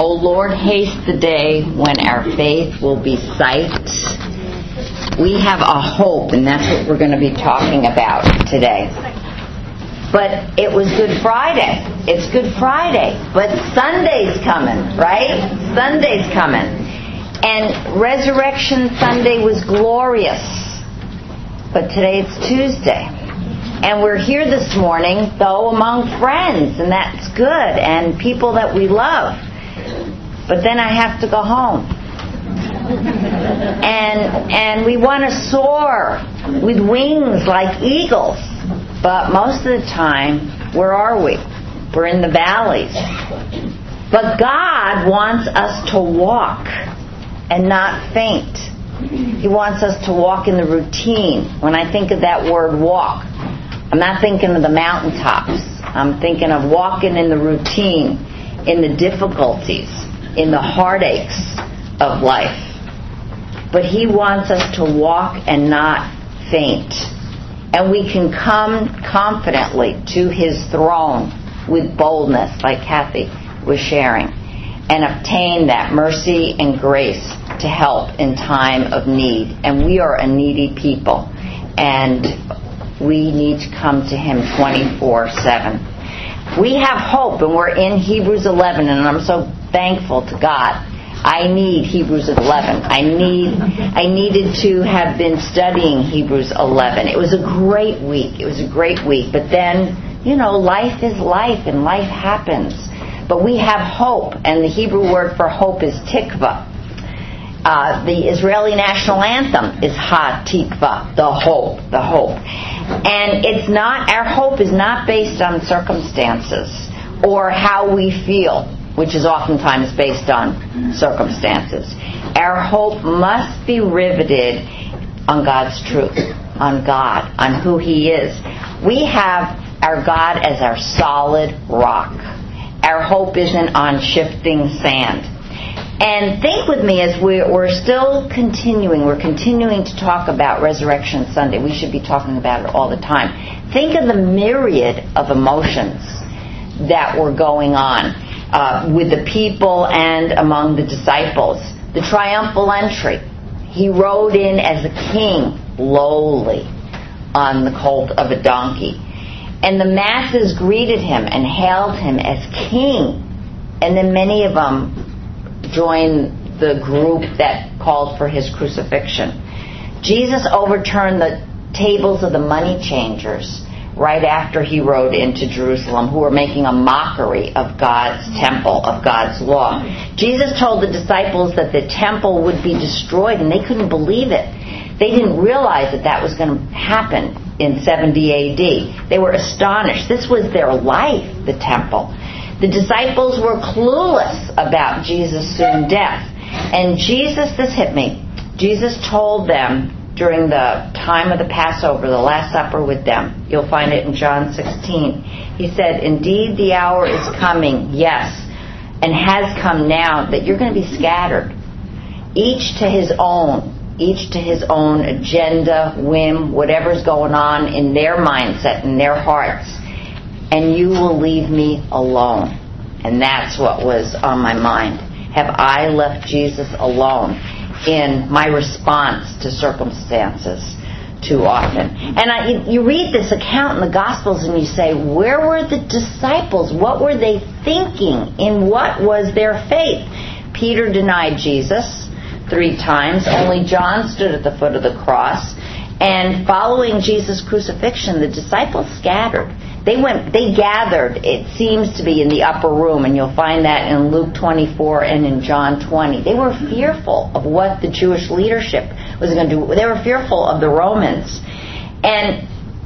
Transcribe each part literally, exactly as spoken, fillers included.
O Lord, haste the day when our faith will be sight. We have a hope, and that's what we're going to be talking about today. But it was Good Friday. It's Good Friday. But Sunday's coming, right? Sunday's coming. And Resurrection Sunday was glorious. But today it's Tuesday. And we're here this morning, though, among friends, and that's good, and people that we love. But then I have to go home. And and we want to soar with wings like eagles. But most of the time, where are we? We're in the valleys. But God wants us to walk and not faint. He wants us to walk in the routine. When I think of that word walk, I'm not thinking of the mountaintops. I'm thinking of walking in the routine, in the difficulties, in the heartaches of life. But He wants us to walk and not faint. And we can come confidently to His throne with boldness, like Kathy was sharing, and obtain that mercy and grace to help in time of need. And we are a needy people, and we need to come to Him twenty-four seven. We have hope, and we're in Hebrews eleven, and I'm so thankful to God. I need Hebrews eleven. I need. I needed to have been studying Hebrews eleven. It was a great week. It was a great week. But then, you know, life is life, and life happens. But we have hope, and the Hebrew word for hope is tikva. Uh, the Israeli national anthem is Ha Tikva, the hope, the hope. And it's not, our hope is not based on circumstances or how we feel, which is oftentimes based on circumstances. Our hope must be riveted on God's truth, on God, on who He is. We have our God as our solid rock. Our hope isn't on shifting sand. And think with me as we're, we're still continuing, we're continuing to talk about Resurrection Sunday. We should be talking about it all the time. Think of the myriad of emotions that were going on uh, with the people and among the disciples. The triumphal entry. He rode in as a king, lowly, on the colt of a donkey. And the masses greeted Him and hailed Him as king. And then many of them joined the group that called for His crucifixion. Jesus overturned the tables of the money changers right after He rode into Jerusalem, who were making a mockery of God's temple, of God's law. Jesus told the disciples that the temple would be destroyed, and they couldn't believe it. They didn't realize that that was going to happen in seventy A D. They were astonished. This was their life, the temple. The disciples were clueless about Jesus' soon death. And Jesus, this hit me, Jesus told them during the time of the Passover, the Last Supper with them. You'll find it in John sixteen. He said, indeed the hour is coming, yes, and has come now, that you're going to be scattered. Each to his own, each to his own agenda, whim, whatever's going on in their mindset, in their hearts. And you will leave me alone. And that's what was on my mind. Have I left Jesus alone in my response to circumstances too often? And I, you read this account in the Gospels and you say, where were the disciples? What were they thinking? In what was their faith? Peter denied Jesus three times. Only John stood at the foot of the cross. And following Jesus' crucifixion, the disciples scattered. They went, they gathered, it seems to be, in the upper room, and you'll find that in Luke twenty-four and in John twenty. They were fearful of what the Jewish leadership was going to do. They were fearful of the Romans. And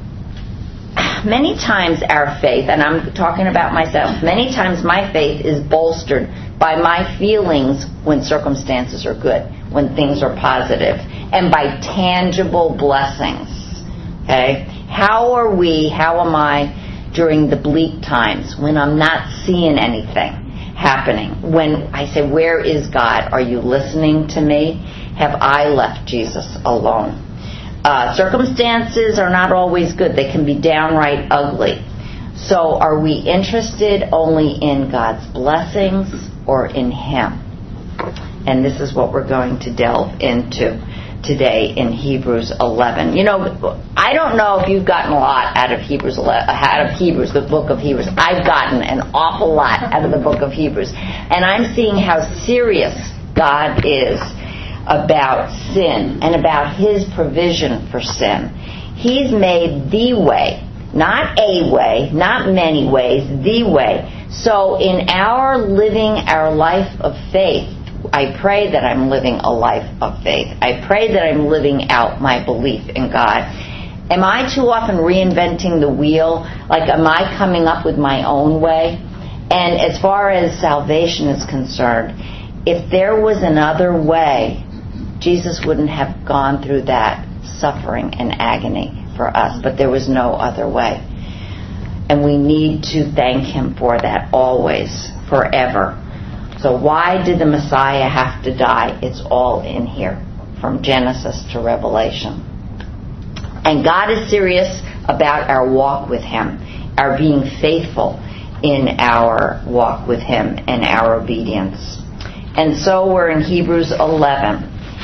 many times our faith, and I'm talking about myself, many times my faith is bolstered by my feelings when circumstances are good, when things are positive, and by tangible blessings. Okay? How are we, how am I during the bleak times when I'm not seeing anything happening? When I say, where is God? Are you listening to me? Have I left Jesus alone? Uh, circumstances are not always good. They can be downright ugly. So are we interested only in God's blessings or in Him? And this is what we're going to delve into today in Hebrews eleven. You know, I don't know if you've gotten a lot out of Hebrews eleven, out of Hebrews, the book of Hebrews. I've gotten an awful lot out of the book of Hebrews. And I'm seeing how serious God is about sin and about His provision for sin. He's made the way, not a way, not many ways, the way. So in our living our life of faith, I pray that I'm living a life of faith. I pray that I'm living out my belief in God. Am I too often reinventing the wheel? Like, am I coming up with my own way? And as far as salvation is concerned, if there was another way, Jesus wouldn't have gone through that suffering and agony for us. But there was no other way. And we need to thank Him for that always, forever. So why did the Messiah have to die? It's all in here, from Genesis to Revelation. And God is serious about our walk with Him, our being faithful in our walk with Him and our obedience. And so we're in Hebrews eleven.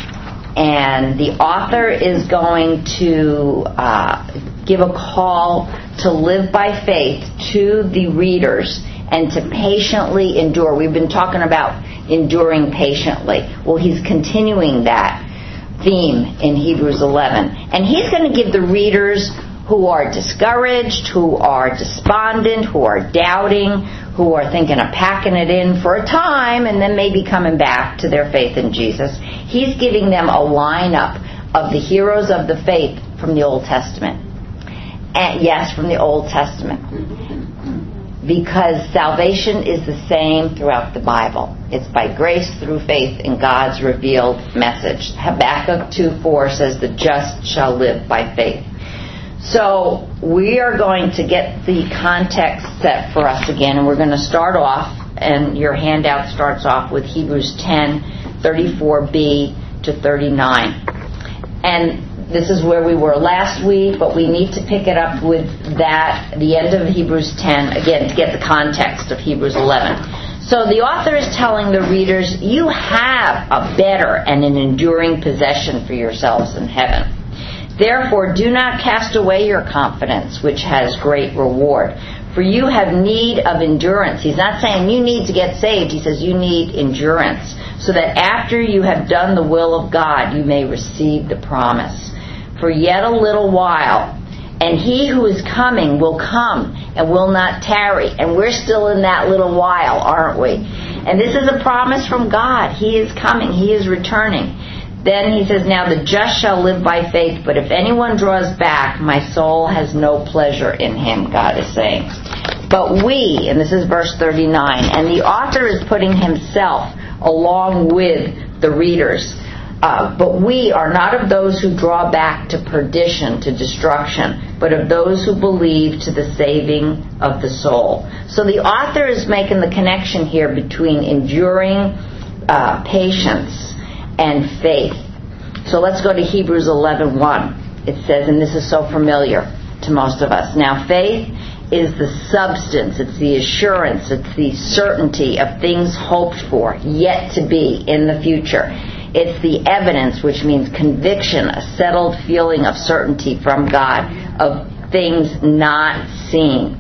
And the author is going to uh, give a call to live by faith to the readers and to patiently endure. We've been talking about enduring patiently. Well, he's continuing that theme in Hebrews eleven. And he's going to give the readers who are discouraged, who are despondent, who are doubting, who are thinking of packing it in for a time and then maybe coming back to their faith in Jesus. He's giving them a lineup of the heroes of the faith from the Old Testament. And yes, from the Old Testament. Because salvation is the same throughout the Bible. It's by grace through faith in God's revealed message. Habakkuk two four says, the just shall live by faith. So we are going to get the context set for us again, and we're going to start off, and your handout starts off with Hebrews ten thirty-four b to thirty-nine. And this is where we were last week, but we need to pick it up with that, the end of Hebrews ten, again, to get the context of Hebrews eleven. So the author is telling the readers, you have a better and an enduring possession for yourselves in heaven. Therefore, do not cast away your confidence, which has great reward. For you have need of endurance. He's not saying you need to get saved. He says you need endurance, so that after you have done the will of God, you may receive the promise. For yet a little while, and He who is coming will come and will not tarry. And we're still in that little while, aren't we? And this is a promise from God. He is coming. He is returning. Then he says, now the just shall live by faith, but if anyone draws back, my soul has no pleasure in him, God is saying. But we, and this is verse thirty-nine, and the author is putting himself along with the readers, uh, but we are not of those who draw back to perdition, to destruction, but of those who believe to the saving of the soul. So the author is making the connection here between enduring uh, patience and faith. So let's go to Hebrews eleven one. It says, and this is so familiar to most of us. Now faith is the substance, it's the assurance, it's the certainty of things hoped for, yet to be in the future. It's the evidence, which means conviction, a settled feeling of certainty from God of things not seen.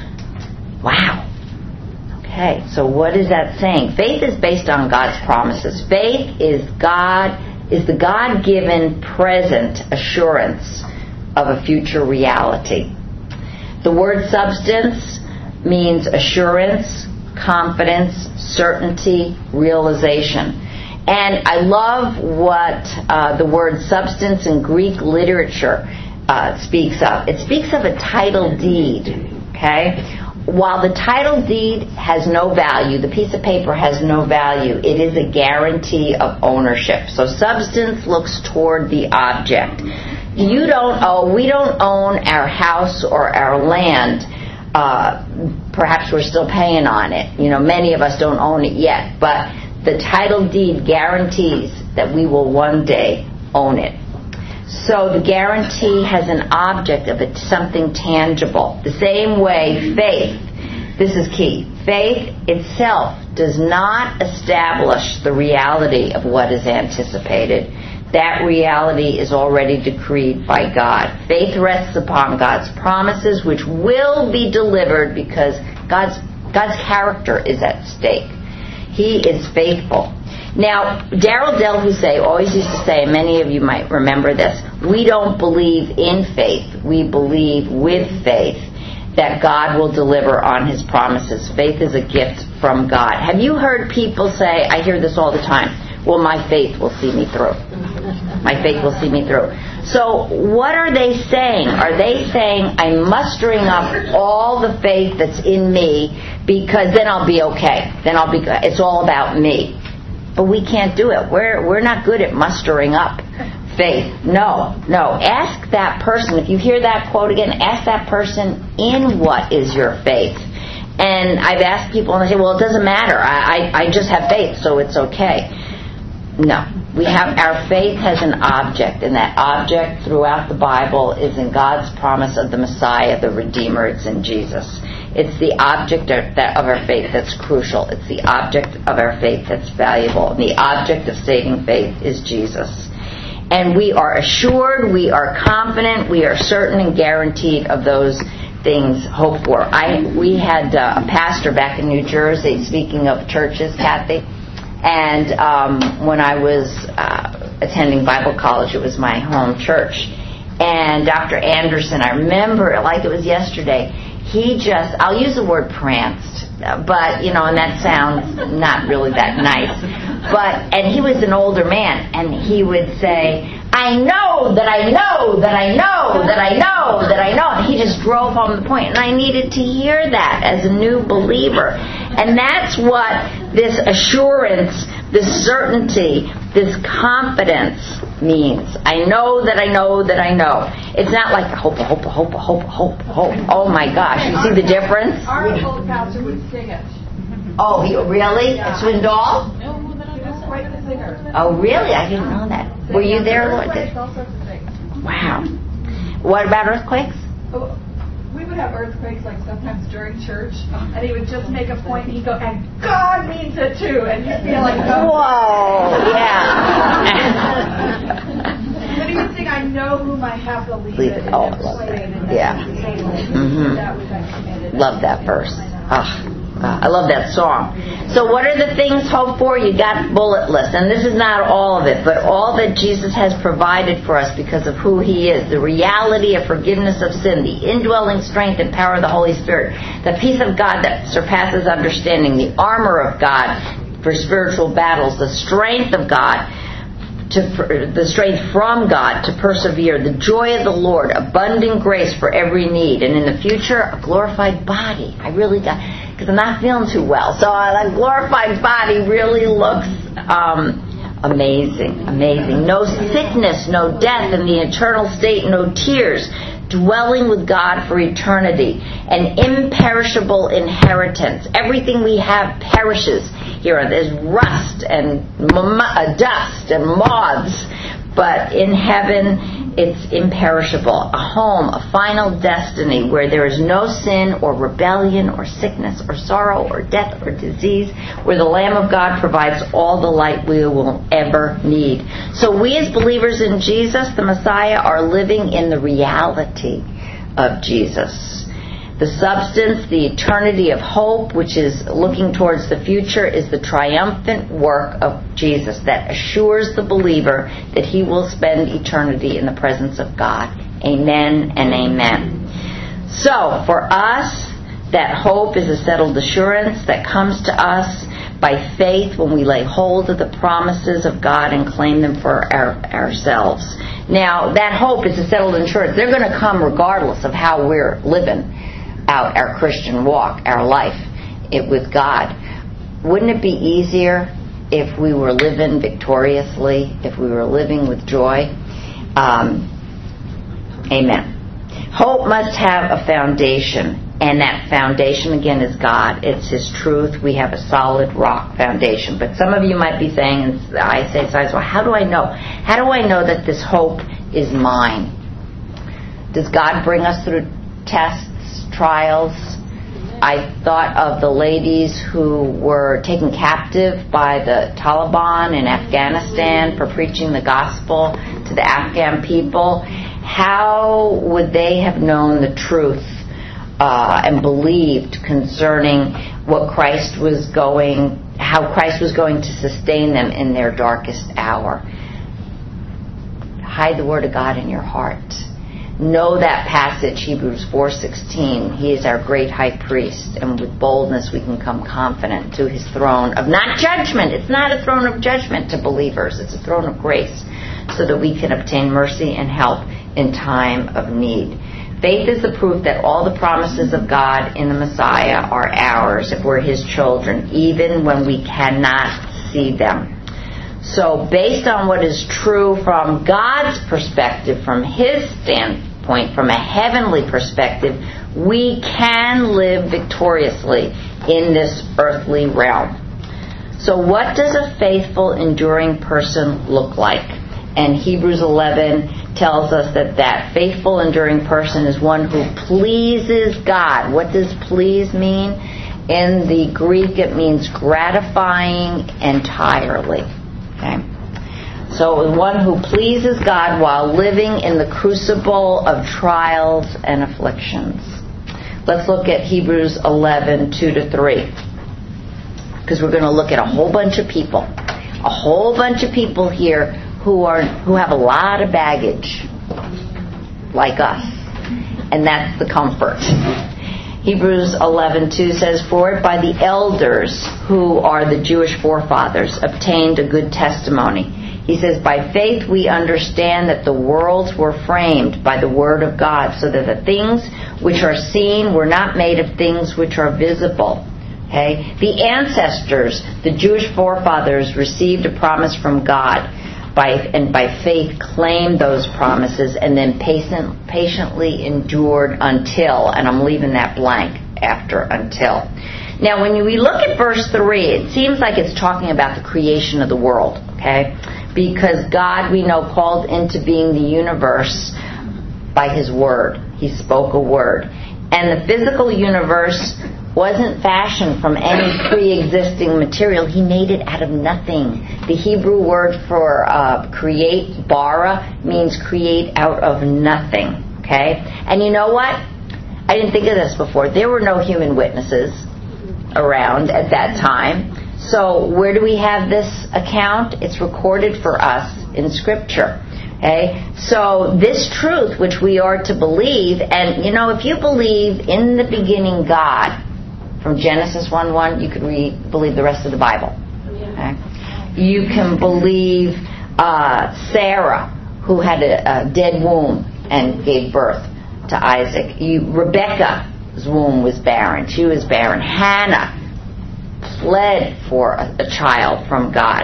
Wow. Okay, so what is that saying? Faith is based on God's promises. Faith is God is the God-given present assurance of a future reality. The word substance means assurance, confidence, certainty, realization. And I love what uh, the word substance in Greek literature uh, speaks of. It speaks of a title deed, okay? While the title deed has no value, the piece of paper has no value, it is a guarantee of ownership. So substance looks toward the object. You don't own, we don't own our house or our land. Uh, perhaps we're still paying on it. You know, many of us don't own it yet, but the title deed guarantees that we will one day own it. So the guarantee has an object of it, something tangible. The same way faith, this is key, faith itself does not establish the reality of what is anticipated. That reality is already decreed by God. Faith rests upon God's promises, which will be delivered because God's God's character is at stake. He is faithful. Now, Darrell Del Husay always used to say, and many of you might remember this, we don't believe in faith. We believe with faith that God will deliver on His promises. Faith is a gift from God. Have you heard people say, I hear this all the time, well, my faith will see me through. My faith will see me through. So what are they saying? Are they saying, I'm mustering up all the faith that's in me because then I'll be okay. Then I'll be good. It's all about me. But we can't do it. We're we're not good at mustering up faith. No, no. Ask that person. If you hear that quote again, ask that person, in what is your faith? And I've asked people, and they say, well, it doesn't matter. I, I, I just have faith, so it's okay. No. We have, our faith has an object, and that object throughout the Bible is in God's promise of the Messiah, the Redeemer. It's in Jesus. It's the object of, that, of our faith that's crucial. It's the object of our faith that's valuable. And the object of saving faith is Jesus. And we are assured, we are confident, we are certain and guaranteed of those things hoped for. I we had uh, a pastor back in New Jersey, speaking of churches, Kathy, and um, when I was uh, attending Bible college, it was my home church. And Doctor Anderson, I remember it like it was yesterday, he just, I'll use the word pranced, but, you know, and that sounds not really that nice. But, and he was an older man, and he would say, I know that I know that I know that I know that I know. And he just drove home the point. And I needed to hear that as a new believer. And that's what this assurance, this certainty, this confidence means. I know that I know that I know. It's not like hope, hope, hope, hope, hope, hope. Oh my gosh. You see the difference? Our old pastor would sing it. Oh, he, really? Yeah. At Swindoll? He was quite the singer. Oh, really? I didn't know that. Were you there, Lord? All sorts of things. Wow. What about earthquakes? Oh, we would have earthquakes like sometimes during church, and he would just make a point, and he'd go, and God means it too, and you'd feel like, oh. Whoa, yeah. But he would sing, I know whom I have to leave Leave it. it. Oh, I love that. Yeah. Mm-hmm. That was committed. Love that verse. Oh. Uh, I love that song. So what are the things hoped for? You got bullet list. And this is not all of it, but all that Jesus has provided for us because of who He is. The reality of forgiveness of sin, the indwelling strength and power of the Holy Spirit, the peace of God that surpasses understanding, the armor of God for spiritual battles, the strength of God, to the strength from God to persevere, the joy of the Lord, abundant grace for every need, and in the future, a glorified body. I really got, because I'm not feeling too well, so a glorified body really looks um, amazing, amazing. No sickness, no death in the eternal state, no tears. Dwelling with God for eternity, an imperishable inheritance. Everything we have perishes here. There's rust and dust and moths, but in heaven it's imperishable. A home, a final destiny where there is no sin or rebellion or sickness or sorrow or death or disease, where the Lamb of God provides all the light we will ever need. So we as believers in Jesus, the Messiah, are living in the reality of Jesus. The substance, the eternity of hope, which is looking towards the future, is the triumphant work of Jesus that assures the believer that he will spend eternity in the presence of God. Amen and amen. So, for us, that hope is a settled assurance that comes to us by faith when we lay hold of the promises of God and claim them for our, ourselves. Now, that hope is a settled assurance. They're going to come regardless of how we're living out our Christian walk, our life it with God. Wouldn't it be easier if we were living victoriously, if we were living with joy? Um, amen. Hope must have a foundation, and that foundation again is God. It's His truth. We have a solid rock foundation. But some of you might be saying, and I say, well, how do I know? How do I know that this hope is mine? Does God bring us through tests, trials? I thought of the ladies who were taken captive by the Taliban in Afghanistan for preaching the gospel to the Afghan people. How would they have known the truth uh, and believed concerning what Christ was going, how Christ was going to sustain them in their darkest hour? Hide the Word of God in your heart. Know that passage, Hebrews four sixteen. He is our great high priest, and with boldness we can come confident to his throne of not judgment. It's not a throne of judgment to believers. It's a throne of grace, so that we can obtain mercy and help in time of need. Faith is the proof that all the promises of God in the Messiah are ours if we're his children, even when we cannot see them. So based on what is true from God's perspective, from his standpoint, from a heavenly perspective, we can live victoriously in this earthly realm. So what does a faithful, enduring person look like? And Hebrews eleven tells us that that faithful, enduring person is one who pleases God. What does please mean? In the Greek, it means gratifying entirely. Okay. So one who pleases God while living in the crucible of trials and afflictions. Let's look at Hebrews eleven, two to three. Because we're going to look at a whole bunch of people. A whole bunch of people here who are who have a lot of baggage, like us. And that's the comfort. Hebrews eleven two says, "For it by the elders, who are the Jewish forefathers, obtained a good testimony." He says, "By faith we understand that the worlds were framed by the word of God, so that the things which are seen were not made of things which are visible." Okay? The ancestors, the Jewish forefathers, received a promise from God, by and by faith claimed those promises, and then patient, patiently endured until, and I'm leaving that blank after until. Now, when we look at verse three, it seems like it's talking about the creation of the world, okay? Because God, we know, called into being the universe by his word. He spoke a word. And the physical universe wasn't fashioned from any pre-existing material. He made it out of nothing. The Hebrew word for uh, create, bara, means create out of nothing. Okay? And you know what? I didn't think of this before. There were no human witnesses around at that time. So where do we have this account? It's recorded for us in Scripture. Okay? So this truth which we are to believe, and you know, if you believe in the beginning God, from Genesis one one, you could read, believe the rest of the Bible. Okay? You can believe uh, Sarah, who had a, a dead womb and gave birth to Isaac. You, Rebecca's womb was barren. She was barren. Hannah pled for a, a child from God.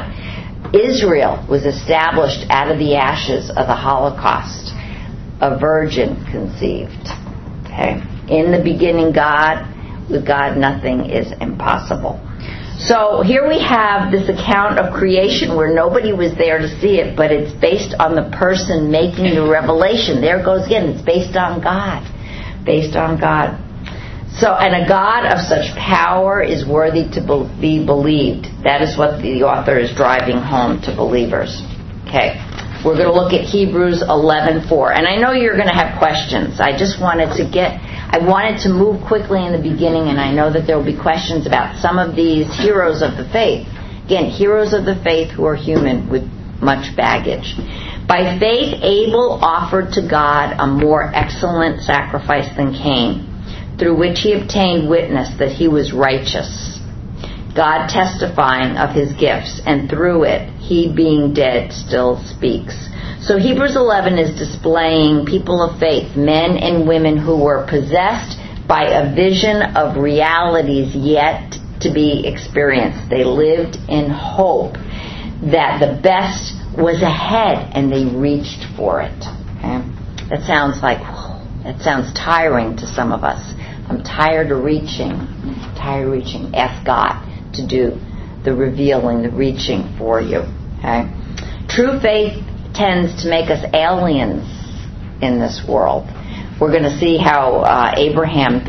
Israel was established out of the ashes of the Holocaust. A virgin conceived. Okay? In the beginning, God. With God, nothing is impossible. So here we have this account of creation where nobody was there to see it, but it's based on the person making the revelation. There it goes again. It's based on God. Based on God. So, and a God of such power is worthy to be believed. That is what the author is driving home to believers. Okay. We're going to look at Hebrews eleven four. And I know you're going to have questions. I just wanted to get... I wanted to move quickly in the beginning, and I know that there will be questions about some of these heroes of the faith. Again, heroes of the faith who are human with much baggage. By faith, Abel offered to God a more excellent sacrifice than Cain, through which he obtained witness that he was righteous, God testifying of his gifts, and through it, he being dead still speaks. So Hebrews eleven is displaying people of faith, men and women who were possessed by a vision of realities yet to be experienced. They lived in hope that the best was ahead, and they reached for it. Okay? That sounds like, that sounds tiring to some of us. I'm tired of reaching. I'm tired of reaching. Ask God to do the revealing, the reaching for you. Okay? True faith tends to make us aliens in this world. We're going to see how uh, Abraham, through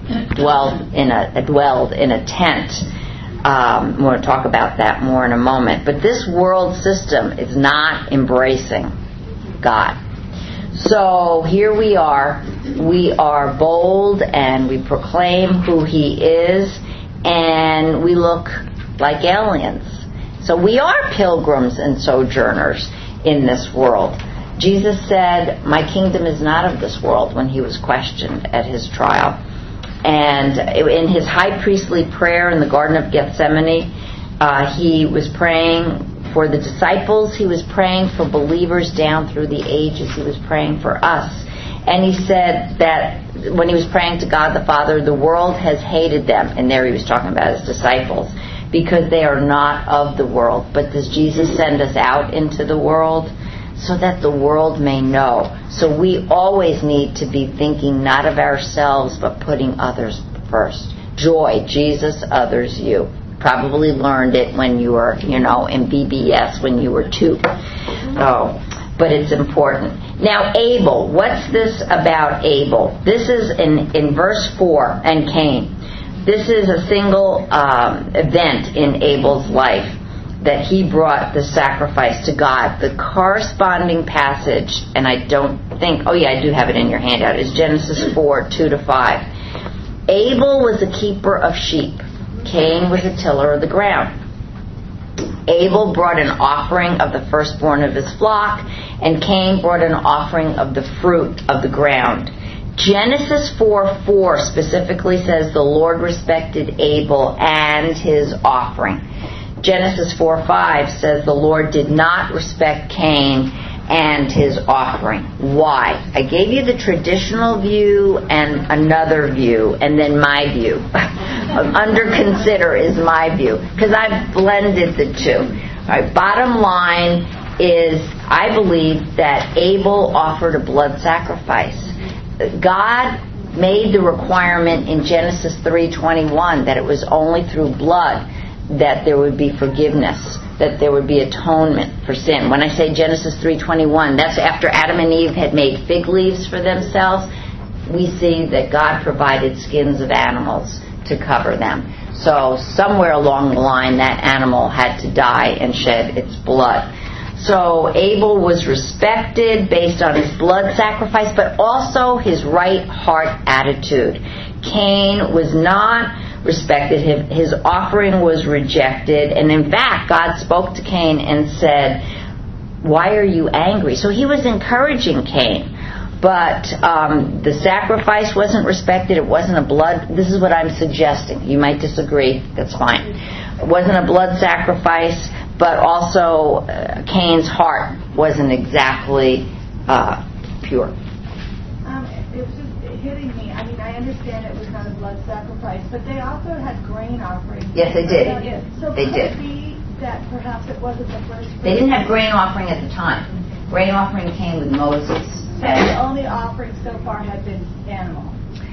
dwelled in a dwelled in a tent. Um, we'll talk about that more in a moment. But this world system is not embracing God. So here we are. We are bold and we proclaim who He is, and we look like aliens. So we are pilgrims and sojourners in this world. Jesus said, "My kingdom is not of this world," when He was questioned at His trial. And in His high priestly prayer in the Garden of Gethsemane, uh, He was praying for the disciples. He was praying for believers down through the ages. He was praying for us. And He said that when He was praying to God the Father, the world has hated them. And there He was talking about His disciples, because they are not of the world. But does Jesus send us out into the world? So that the world may know. So we always need to be thinking not of ourselves, but putting others first. Joy, Jesus, others, you. Probably learned it when you were, you know, in B B S when you were two. Oh, but it's important. Now, Abel. What's this about Abel? This is in, in verse four, and Cain. This is a single um, event in Abel's life, that he brought the sacrifice to God. The corresponding passage, and I don't think, oh yeah, I do have it in your handout, is Genesis four, two to five. Abel was a keeper of sheep. Cain was a tiller of the ground. Abel brought an offering of the firstborn of his flock, and Cain brought an offering of the fruit of the ground. Genesis four four specifically says the Lord respected Abel and his offering. Genesis four five says the Lord did not respect Cain and his offering. Why? I gave you the traditional view and another view, and then my view. Under consider is my view, because I've blended the two. All right, bottom line is, I believe that Abel offered a blood sacrifice. God made the requirement in Genesis three twenty-one that it was only through blood that there would be forgiveness, that there would be atonement for sin. When I say Genesis three twenty-one, that's after Adam and Eve had made fig leaves for themselves. We see that God provided skins of animals to cover them. So somewhere along the line, that animal had to die and shed its blood. So Abel was respected based on his blood sacrifice, but also his right heart attitude. Cain was not respected. His offering was rejected. And in fact, God spoke to Cain and said, "Why are you angry?" So He was encouraging Cain. But um, the sacrifice wasn't respected. It wasn't a blood. This is what I'm suggesting. You might disagree. That's fine. It wasn't a blood sacrifice, but also uh, Cain's heart wasn't exactly uh, pure. Um, it was just hitting me. I mean, I understand it was not a blood sacrifice, but they also had grain offerings. Yes, they did. So they could did. it be that perhaps it wasn't the first? They didn't have grain offering at the time. Grain offering came with Moses. So the only offering so far had been animal.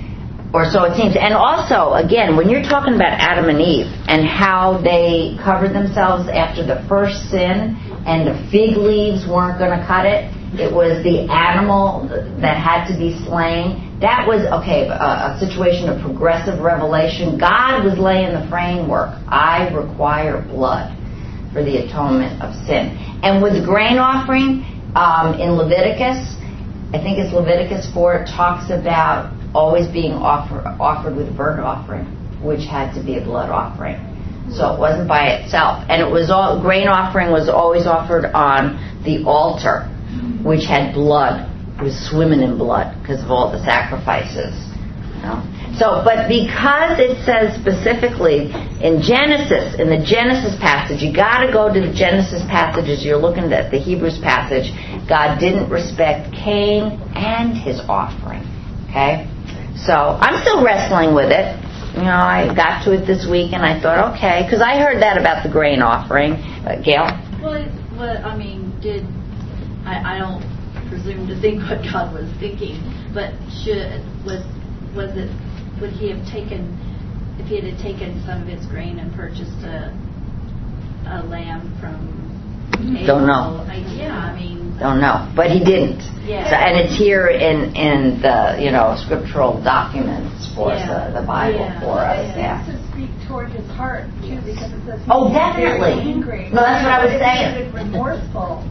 Or so it seems. And also, again, when you're talking about Adam and Eve and how they covered themselves after the first sin and the fig leaves weren't going to cut it, it was the animal that had to be slain. That was, okay, a, a situation of progressive revelation. God was laying the framework. I require blood for the atonement of sin. And with the grain offering um, in Leviticus, I think it's Leviticus four, it talks about always being offer, offered with a burnt offering, which had to be a blood offering. So it wasn't by itself. And it was all, grain offering was always offered on the altar, which had blood. It was swimming in blood because of all the sacrifices. You know? So, but because it says specifically in Genesis, in the Genesis passage, you got to go to the Genesis passages. You're looking at the Hebrews passage. God didn't respect Cain and his offering. Okay? So, I'm still wrestling with it. You know, I got to it this week and I thought, okay, because I heard that about the grain offering. Uh, Gail? Well, it, well, I mean, did, I, I don't presume to think what God was thinking, but should, was, was it, would He have taken, if He had taken some of His grain and purchased a, a lamb from Abel? Don't know. I, yeah, I mean, Don't know. But he didn't. Yeah. So, and it's here in, in the, you know, scriptural documents for Yeah. us, the, the Bible Yeah. for us. Yeah. It seems to speak toward his heart, too, because it says he Oh, was definitely. very angry. No, that's what I was But saying. It sounded remorseful.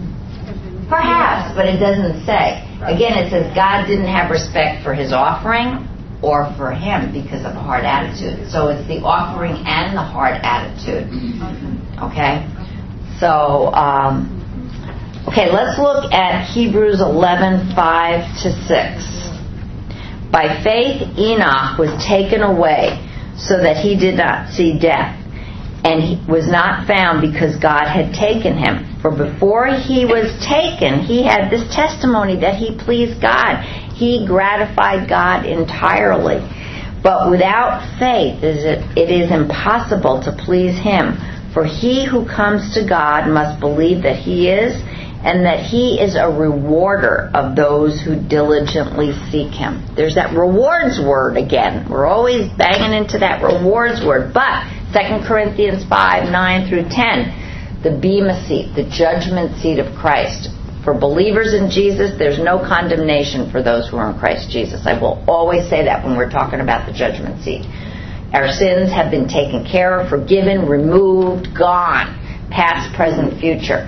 Perhaps, but it doesn't say. Again, it says God didn't have respect for his offering or for him because of a hard attitude. So it's the offering and the hard attitude. Okay? So, um, okay, let's look at Hebrews eleven, five to six. By faith, Enoch was taken away so that he did not see death, and he was not found because God had taken him. For before he was taken, he had this testimony that he pleased God. He gratified God entirely. But without faith, it is impossible to please him. For he who comes to God must believe that he is, and that he is a rewarder of those who diligently seek him. There's that rewards word again. We're always banging into that rewards word. But Second Corinthians five, nine through ten, the bema seat, the judgment seat of Christ. For believers in Jesus, there's no condemnation for those who are in Christ Jesus. I will always say that when we're talking about the judgment seat. Our sins have been taken care of, forgiven, removed, gone, past, present, future.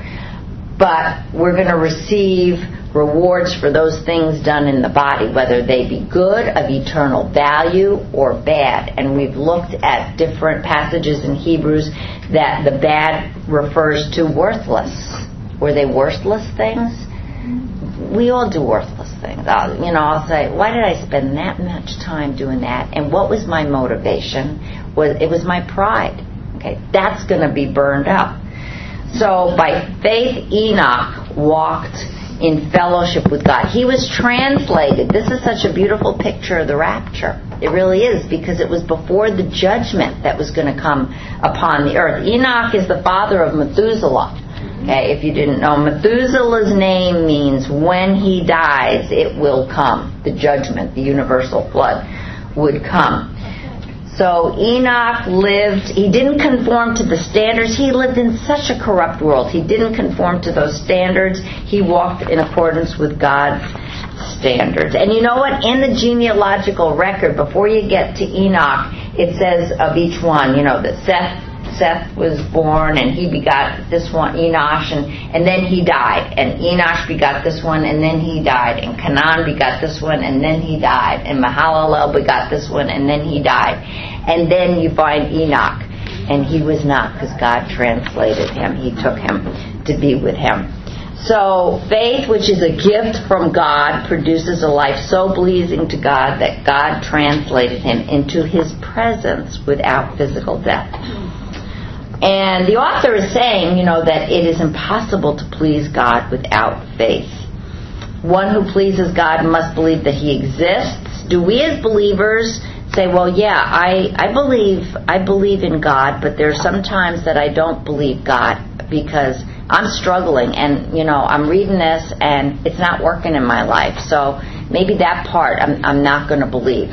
But we're going to receive rewards for those things done in the body, whether they be good, of eternal value, or bad. And we've looked at different passages in Hebrews that the bad refers to worthless. Were they worthless things? We all do worthless things. I'll, you know, I'll say, why did I spend that much time doing that? And what was my motivation? Was it was my pride. Okay, that's going to be burned up. So by faith, Enoch walked in fellowship with God. He was translated. This is such a beautiful picture of the rapture. It really is, because it was before the judgment that was going to come upon the earth. Enoch is the father of Methuselah. Okay, if you didn't know, Methuselah's name means when he dies, it will come. The judgment, the universal flood would come. So Enoch lived, he didn't conform to the standards. He lived in such a corrupt world. He didn't conform to those standards. He walked in accordance with God's standards. And you know what? In the genealogical record, before you get to Enoch, it says of each one, you know, that Seth Seth was born, and he begot this one, Enosh, and, and then he died. And Enosh begot this one, and then he died. And Canaan begot this one, and then he died. And Mahalalel begot this one, and then he died. And then you find Enoch, and he was not, because God translated him. He took him to be with him. So faith, which is a gift from God, produces a life so pleasing to God that God translated him into his presence without physical death. And the author is saying, you know, that it is impossible to please God without faith. One who pleases God must believe that he exists. Do we as believers say, well, yeah, I, I believe I believe in God, but there's some times that I don't believe God because I'm struggling, and, you know, I'm reading this and it's not working in my life. So maybe that part I'm, I'm not going to believe.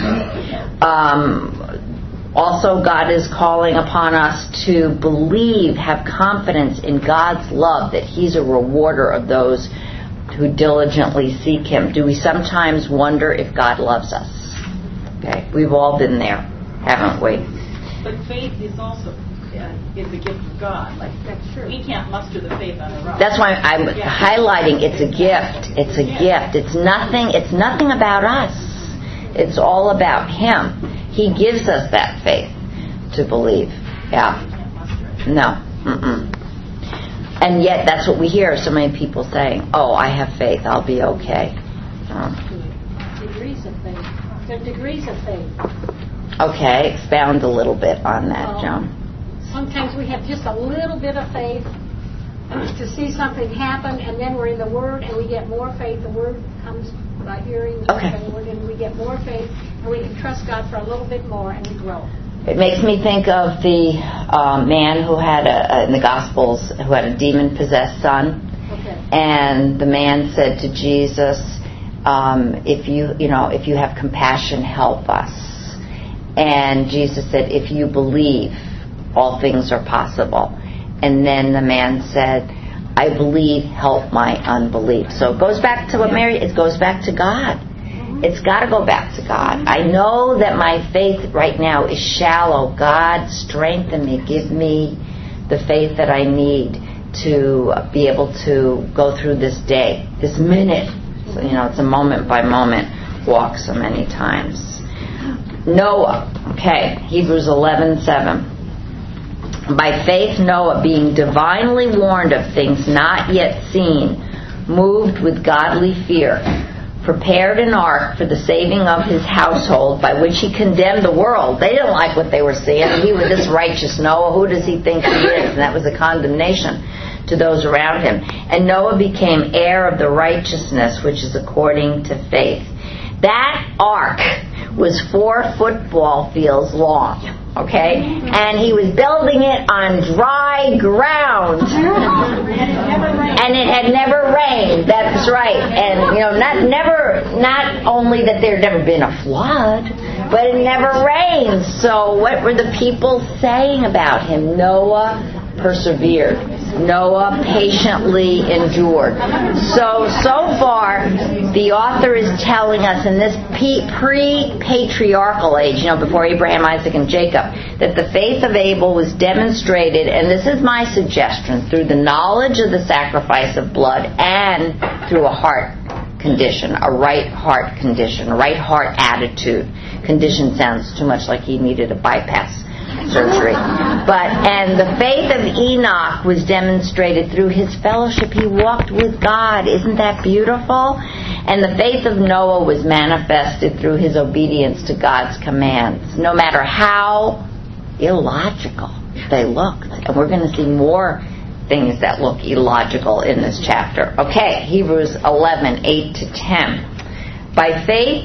Um, Also, God is calling upon us to believe, have confidence in God's love, that he's a rewarder of those who diligently seek him. Do we sometimes wonder if God loves us? Okay, we've all been there, haven't we? But faith is also uh, is a gift of God. Like, that's true. We can't muster the faith on our own. That's why I'm yeah. highlighting it's a gift. It's a yeah. gift. It's nothing. It's nothing about us. It's all about him. He gives us that faith to believe. Yeah. No. Mm-mm. And yet that's what we hear so many people saying, oh, I have faith, I'll be okay. Um, degrees of faith. There are degrees of faith. Okay, expound a little bit on that, well, Joan. Sometimes we have just a little bit of faith to see something happen, and then we're in the Word and we get more faith. The Word comes by hearing the okay. Word, and we get more faith, and we can trust God for a little bit more, and we grow. It makes me think of the uh, man who had a, in the Gospels who had a demon-possessed son, okay. and the man said to Jesus, um, "If you, you know, if you have compassion, help us." And Jesus said, "If you believe, all things are possible." And then the man said, I believe, help my unbelief. So it goes back to what Mary, it goes back to God. It's got to go back to God. I know that my faith right now is shallow. God, strengthen me. Give me the faith that I need to be able to go through this day, this minute. So, you know, it's a moment by moment walk so many times. Noah. Okay, Hebrews eleven seven. By faith Noah, being divinely warned of things not yet seen, moved with godly fear, prepared an ark for the saving of his household, by which he condemned the world. They didn't like what they were seeing. He was this righteous Noah. Who does he think he is? And that was a condemnation to those around him. And Noah became heir of the righteousness which is according to faith. That ark was four football fields long, okay? And he was building it on dry ground. And it had never rained. That's right. And, you know, not never, not only that there had never been a flood, but it never rained. So what were the people saying about him? Noah persevered. Noah patiently endured. So, so far, the author is telling us in this pre-patriarchal age, you know, before Abraham, Isaac, and Jacob, that the faith of Abel was demonstrated, and this is my suggestion, through the knowledge of the sacrifice of blood and through a heart condition, a right heart condition, a right heart attitude. Condition sounds too much like he needed a bypass surgery. But, and the faith of Enoch was demonstrated through his fellowship. He walked with God. Isn't that beautiful? And the faith of Noah was manifested through his obedience to God's commands, no matter how illogical they looked. And we're going to see more things that look illogical in this chapter. Okay, Hebrews eleven eight to ten. By faith,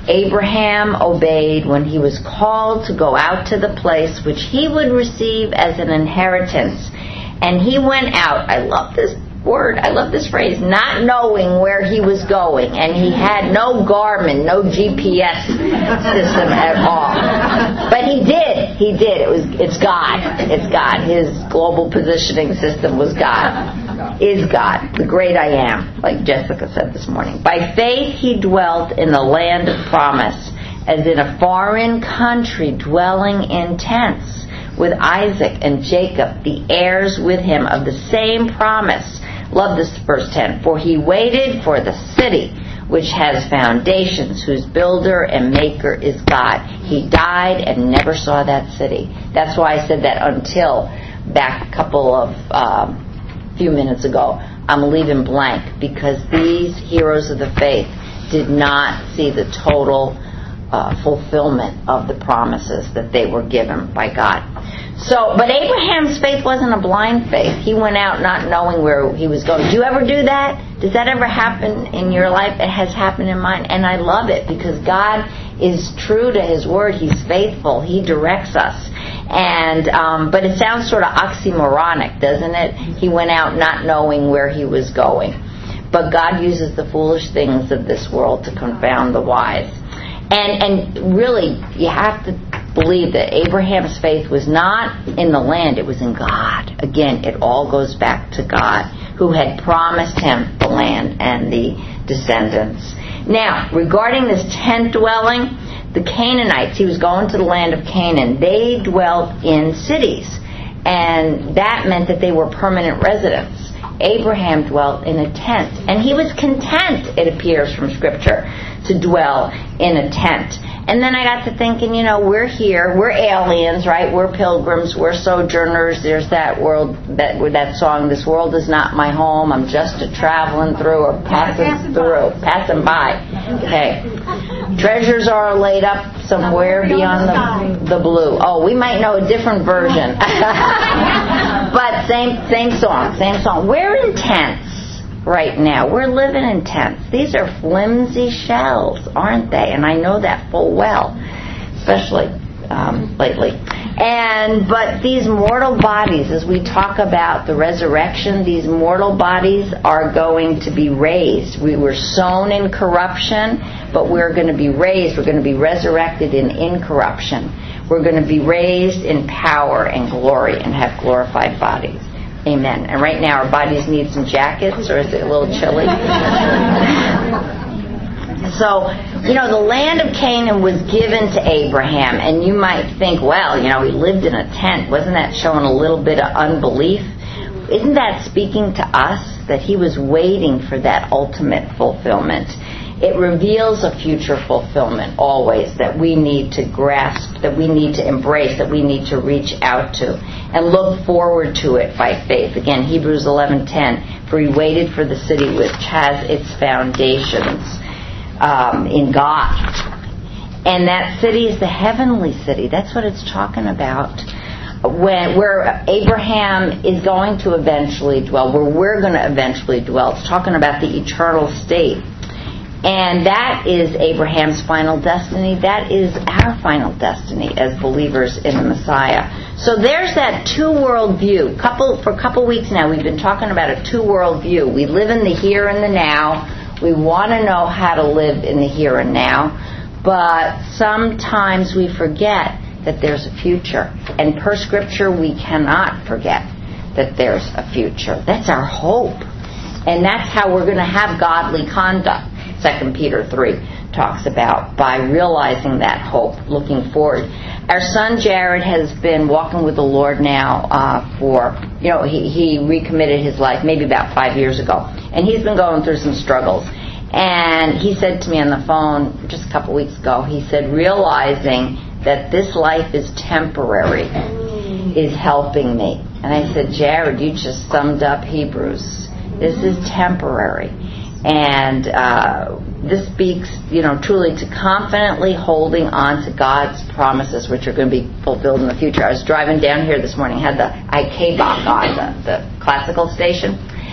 Abraham obeyed when he was called to go out to the place which he would receive as an inheritance. And he went out. I love this word. I love this phrase. Not knowing where he was going. And he had no Garmin, no G P S system at all. But he did. He did. It was. It's God. It's God. His global positioning system was God. Is God, the great I am, like Jessica said this morning. By faith he dwelt in the land of promise, as in a foreign country, dwelling in tents with Isaac and Jacob, the heirs with him of the same promise. Love this verse ten. For he waited for the city which has foundations, whose builder and maker is God. He died and never saw that city. That's why I said that until back a couple of um, few minutes ago. I'm leaving blank because these heroes of the faith did not see the total uh, fulfillment of the promises that they were given by God. So, but Abraham's faith wasn't a blind faith. He went out not knowing where he was going. Do you ever do that? Does that ever happen in your life? It has happened in mine, and I love it because God is true to His word. He's faithful. He directs us. And um, but it sounds sort of oxymoronic, doesn't it? He went out not knowing where he was going. But God uses the foolish things of this world to confound the wise. And and really, you have to believe that Abraham's faith was not in the land, it was in God. Again, it all goes back to God, who had promised him the land and the descendants. Now, regarding this tent dwelling, the Canaanites, he was going to the land of Canaan, they dwelt in cities. And that meant that they were permanent residents. Abraham dwelt in a tent. And he was content, it appears from Scripture, to dwell in a tent. And then I got to thinking, you know, we're here, we're aliens, right? We're pilgrims, we're sojourners. There's that world, that that song, "This world is not my home, I'm just a traveling through or passing, passing through, by. passing by." Okay. Treasures are laid up somewhere beyond the, the blue. Oh, we might know a different version. But same same song, same song. We're in tents right now. We're living in tents. These are flimsy shells, aren't they? And I know that full well, especially um, lately. And but these mortal bodies, as we talk about the resurrection, these mortal bodies are going to be raised. We were sown in corruption, but we're going to be raised. We're going to be resurrected in incorruption. We're going to be raised in power and glory and have glorified bodies. Amen. And right now our bodies need some jackets, or is it a little chilly? So, you know, the land of Canaan was given to Abraham, and you might think, well, you know, he lived in a tent. Wasn't that showing a little bit of unbelief? Isn't that speaking to us that he was waiting for that ultimate fulfillment? It reveals a future fulfillment always that we need to grasp, that we need to embrace, that we need to reach out to and look forward to it by faith. Again, Hebrews eleven ten, for he waited for the city which has its foundations um, in God. And that city is the heavenly city. That's what it's talking about. When, where Abraham is going to eventually dwell, where we're going to eventually dwell. It's talking about the eternal state. And that is Abraham's final destiny. That is our final destiny as believers in the Messiah. So there's that two-world view. Couple, for a couple weeks now, we've been talking about a two-world view. We live in the here and the now. We want to know how to live in the here and now. But sometimes we forget that there's a future. And per Scripture, we cannot forget that there's a future. That's our hope. And that's how we're going to have godly conduct. Second Peter three talks about by realizing that hope, looking forward. Our son Jared has been walking with the Lord now uh, for, you know, he, he recommitted his life maybe about five years ago. And he's been going through some struggles. And he said to me on the phone just a couple weeks ago, he said, realizing that this life is temporary is helping me. And I said, Jared, you just summed up Hebrews. This is temporary. And uh, this speaks, you know, truly to confidently holding on to God's promises, which are going to be fulfilled in the future. I was driving down here this morning, had the I K B O C on, the, the classical station,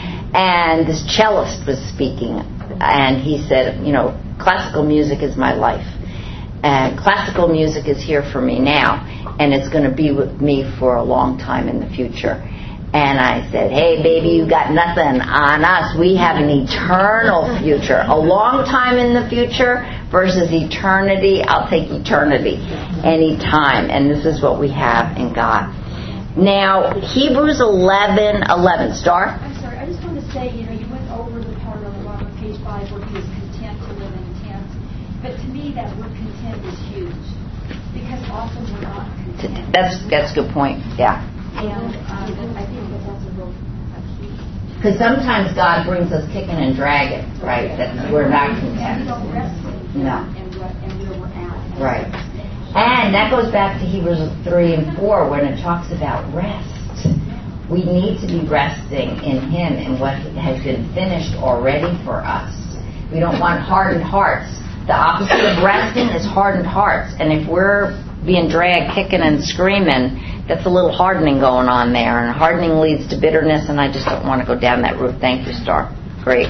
and this cellist was speaking, and he said, you know, classical music is my life, and classical music is here for me now, and it's going to be with me for a long time in the future. And I said, hey, baby, you got nothing on us. We have an eternal future. A long time in the future versus eternity. I'll take eternity any time. And this is what we have in God. Now, Hebrews eleven eleven. Star? I'm sorry. I just want to say, you know, you went over the part on the bottom of page five where he was content to live in tents. But to me, that word content is huge. Because often we're not content. That's, that's a good point. Yeah. And um, I think that that's a real key. Because sometimes God brings us kicking and dragging, right? That we're not content. We don't rest in No. and where we're at. Right. And that goes back to Hebrews three and four when it talks about rest. We need to be resting in Him and what has been finished already for us. We don't want hardened hearts. The opposite of resting is hardened hearts. And if we're being dragged, kicking and screaming, that's a little hardening going on there. And hardening leads to bitterness, and I just don't want to go down that route. Thank you, Star. Great.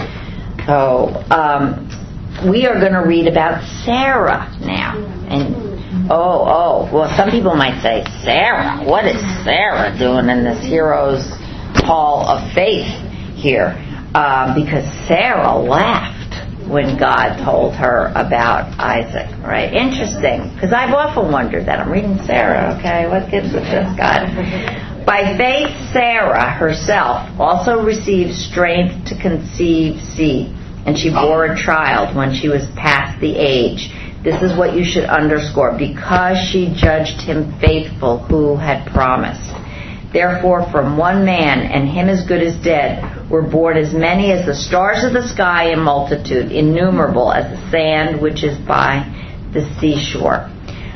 So, um, we are going to read about Sarah now. And, oh, oh, well, some people might say, Sarah, what is Sarah doing in this hero's hall of faith here? Uh, because Sarah laughed when God told her about Isaac, right? Interesting, because I've often wondered that. I'm reading Sarah, okay, what gives with this, God? By faith, Sarah herself also received strength to conceive seed, and she bore a child when she was past the age. This is what you should underscore, because she judged him faithful who had promised. Therefore, from one man, and him as good as dead, were born as many as the stars of the sky in multitude, innumerable as the sand which is by the seashore.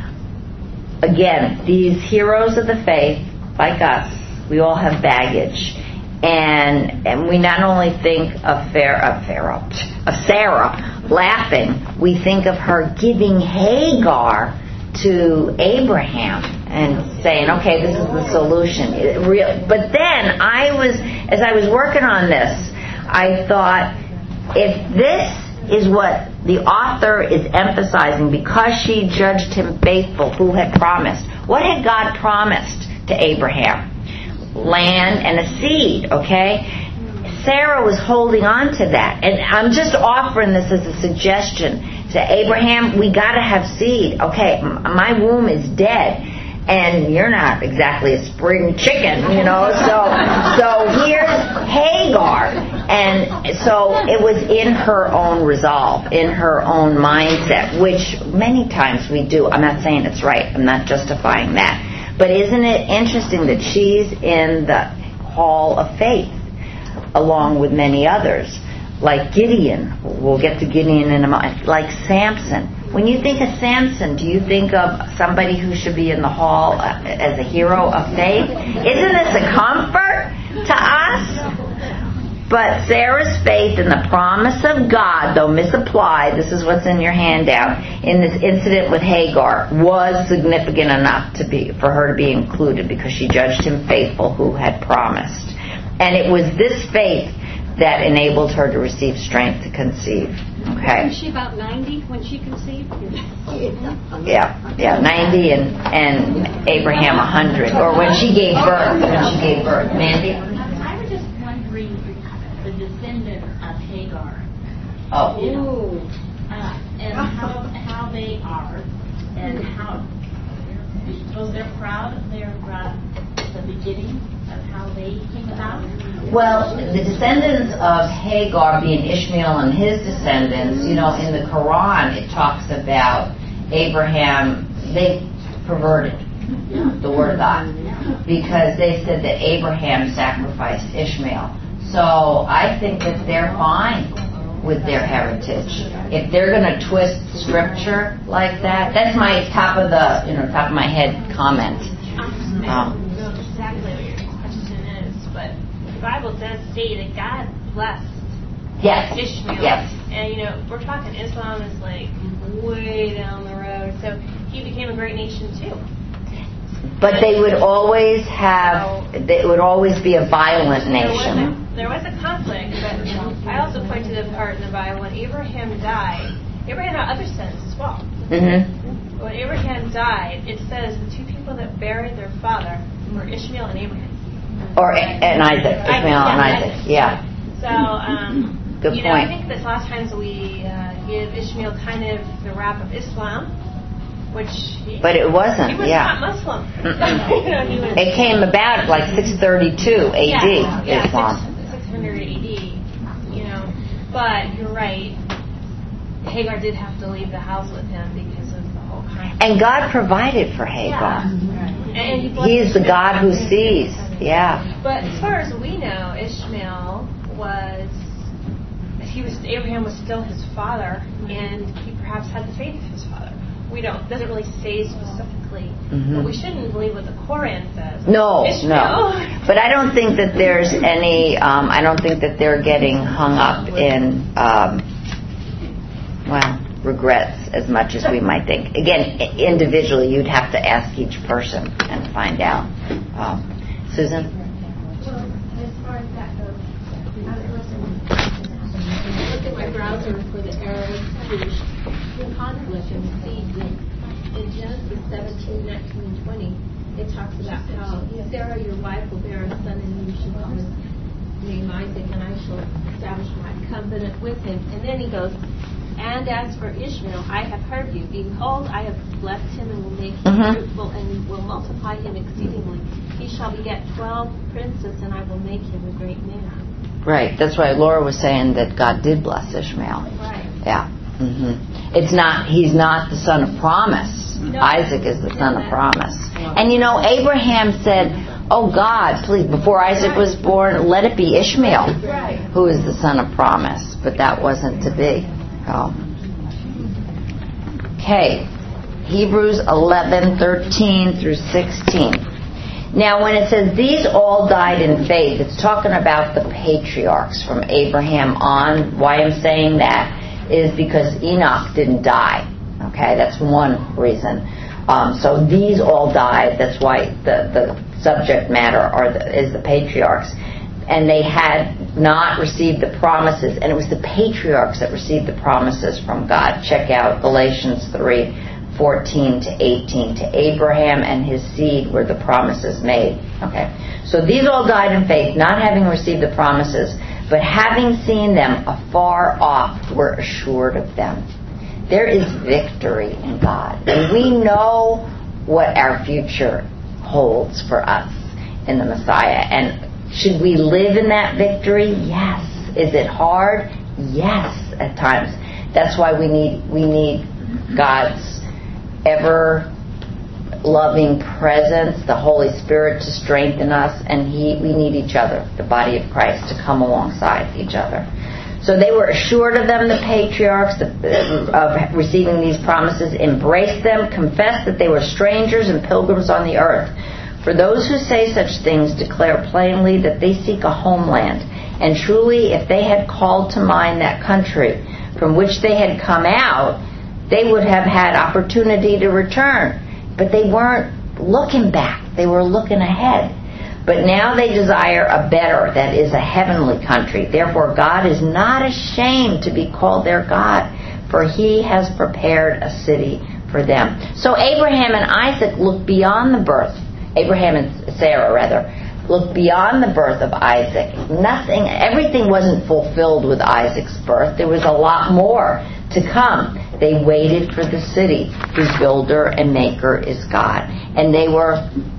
Again, these heroes of the faith, like us, we all have baggage. And and we not only think of, Pharaoh, of, Pharaoh, of Sarah laughing, we think of her giving Hagar to Abraham and saying, okay, this is the solution. It real, but then I was, as I was working on this, I thought, if this is what the author is emphasizing, because she judged him faithful who had promised, what had God promised to Abraham? Land and a seed, okay? Sarah was holding on to that. And I'm just offering this as a suggestion to Abraham. We got to have seed. Okay, my womb is dead. And you're not exactly a spring chicken, you know. So, so here's Hagar, and so it was in her own resolve, in her own mindset, which many times we do. I'm not saying it's right. I'm not justifying that. But isn't it interesting that she's in the hall of faith, along with many others, like Gideon. We'll get to Gideon in a moment. Like Samson. When you think of Samson, do you think of somebody who should be in the hall as a hero of faith? Isn't this a comfort to us? But Sarah's faith in the promise of God, though misapplied, this is what's in your handout, in this incident with Hagar, was significant enough to be for her to be included because she judged him faithful who had promised. And it was this faith that enabled her to receive strength to conceive. Okay. Was she about ninety when she conceived? Yeah, yeah, ninety and and Abraham a hundred, or when she gave birth. When she gave birth, Mandy. I was just wondering the descendant of Hagar. Oh. You know, uh, and how how they are, and how was they're proud of their uh, the beginning of how they came about. Well, the descendants of Hagar being Ishmael and his descendants, you know, in the Quran it talks about Abraham, they perverted the word of God because they said that Abraham sacrificed Ishmael. So I think that they're fine with their heritage. If they're going to twist scripture like that, that's my top of the, you know, top of my head comment. Um, exactly what your question is, but the Bible does say that God blessed yes. Ishmael. Yes. And, you know, we're talking Islam is like way down the road, so he became a great nation too. But they would always have, they would always be a violent nation. There was a, there was a conflict, but I also point to the part in the Bible when Abraham died. Abraham had other sons as well. Mm-hmm. When Abraham died, it says the two people that buried their father were Ishmael and Abraham. Or and Isaac, Ishmael and Isaac, yeah. So, um, Good you know, point. I think that a lot of times we uh, give Ishmael kind of the rap of Islam, which he, but it wasn't, he was yeah. not Muslim. you know, he was, it came about like six thirty-two A D, yeah, yeah, Islam. six hundred A D, you know. But you're right, Hagar did have to leave the house with him because of the whole conflict. And God provided for Hagar. Yeah. And he, he is the God who sees, yeah. But as far as we know, Ishmael was, he was, Abraham was still his father, and he perhaps had the faith of his father. We don't, doesn't really say specifically, mm-hmm. but we shouldn't believe what the Quran says. No, Ishmael. no. But I don't think that there's any, um, I don't think that they're getting hung up in, um, well, regrets as much as we might think. Again, individually, you'd have to ask each person and find out. Um, Susan? Well, as far as that goes, I was listening. Look at my browser for the Arab-Jewish conflict and see that in Genesis seventeen, nineteen, and twenty, it talks about how Sarah, your wife, will bear a son, and you shall call his name Isaac, and I shall establish my covenant with him. And then he goes, and as for Ishmael, I have heard you. Behold, I have blessed him and will make him mm-hmm. fruitful and will multiply him exceedingly. He shall beget twelve princes, and I will make him a great man. Right. That's why Laura was saying that God did bless Ishmael. Right. Yeah. Mm-hmm. It's not. He's not the son of promise. No. Isaac is the son of promise. And you know, Abraham said, "Oh God, please, before Isaac was born, let it be Ishmael, right. who is the son of promise." But that wasn't to be. Oh. Okay, Hebrews eleven, thirteen through sixteen. Now when it says these all died in faith, it's talking about the patriarchs from Abraham on. Why I'm saying that is because Enoch didn't die. Okay, that's one reason. Um, so these all died. That's why the, the subject matter are the, is the patriarchs. And they had not received the promises, and it was the patriarchs that received the promises from God. Check out Galatians three, fourteen to eighteen. To Abraham and his seed were the promises made. Okay, so these all died in faith, not having received the promises, but having seen them afar off, were assured of them. There is victory in God, and we know what our future holds for us in the Messiah. And should we live in that victory? Yes. Is it hard? Yes, at times. That's why we need we need God's ever loving presence, the Holy Spirit to strengthen us, and he we need each other, the body of Christ, to come alongside each other. So they were assured of them, the patriarchs, of receiving these promises, embraced them, confessed that they were strangers and pilgrims on the earth. For those who say such things declare plainly that they seek a homeland. And truly, if they had called to mind that country from which they had come out, they would have had opportunity to return. But they weren't looking back. They were looking ahead. But now they desire a better, that is a heavenly country. Therefore, God is not ashamed to be called their God, for he has prepared a city for them. So Abraham and Isaac looked beyond the birth. Abraham and Sarah, rather, looked beyond the birth of Isaac. Nothing, everything wasn't fulfilled with Isaac's birth. There was a lot more to come. They waited for the city whose builder and maker is God. And they were,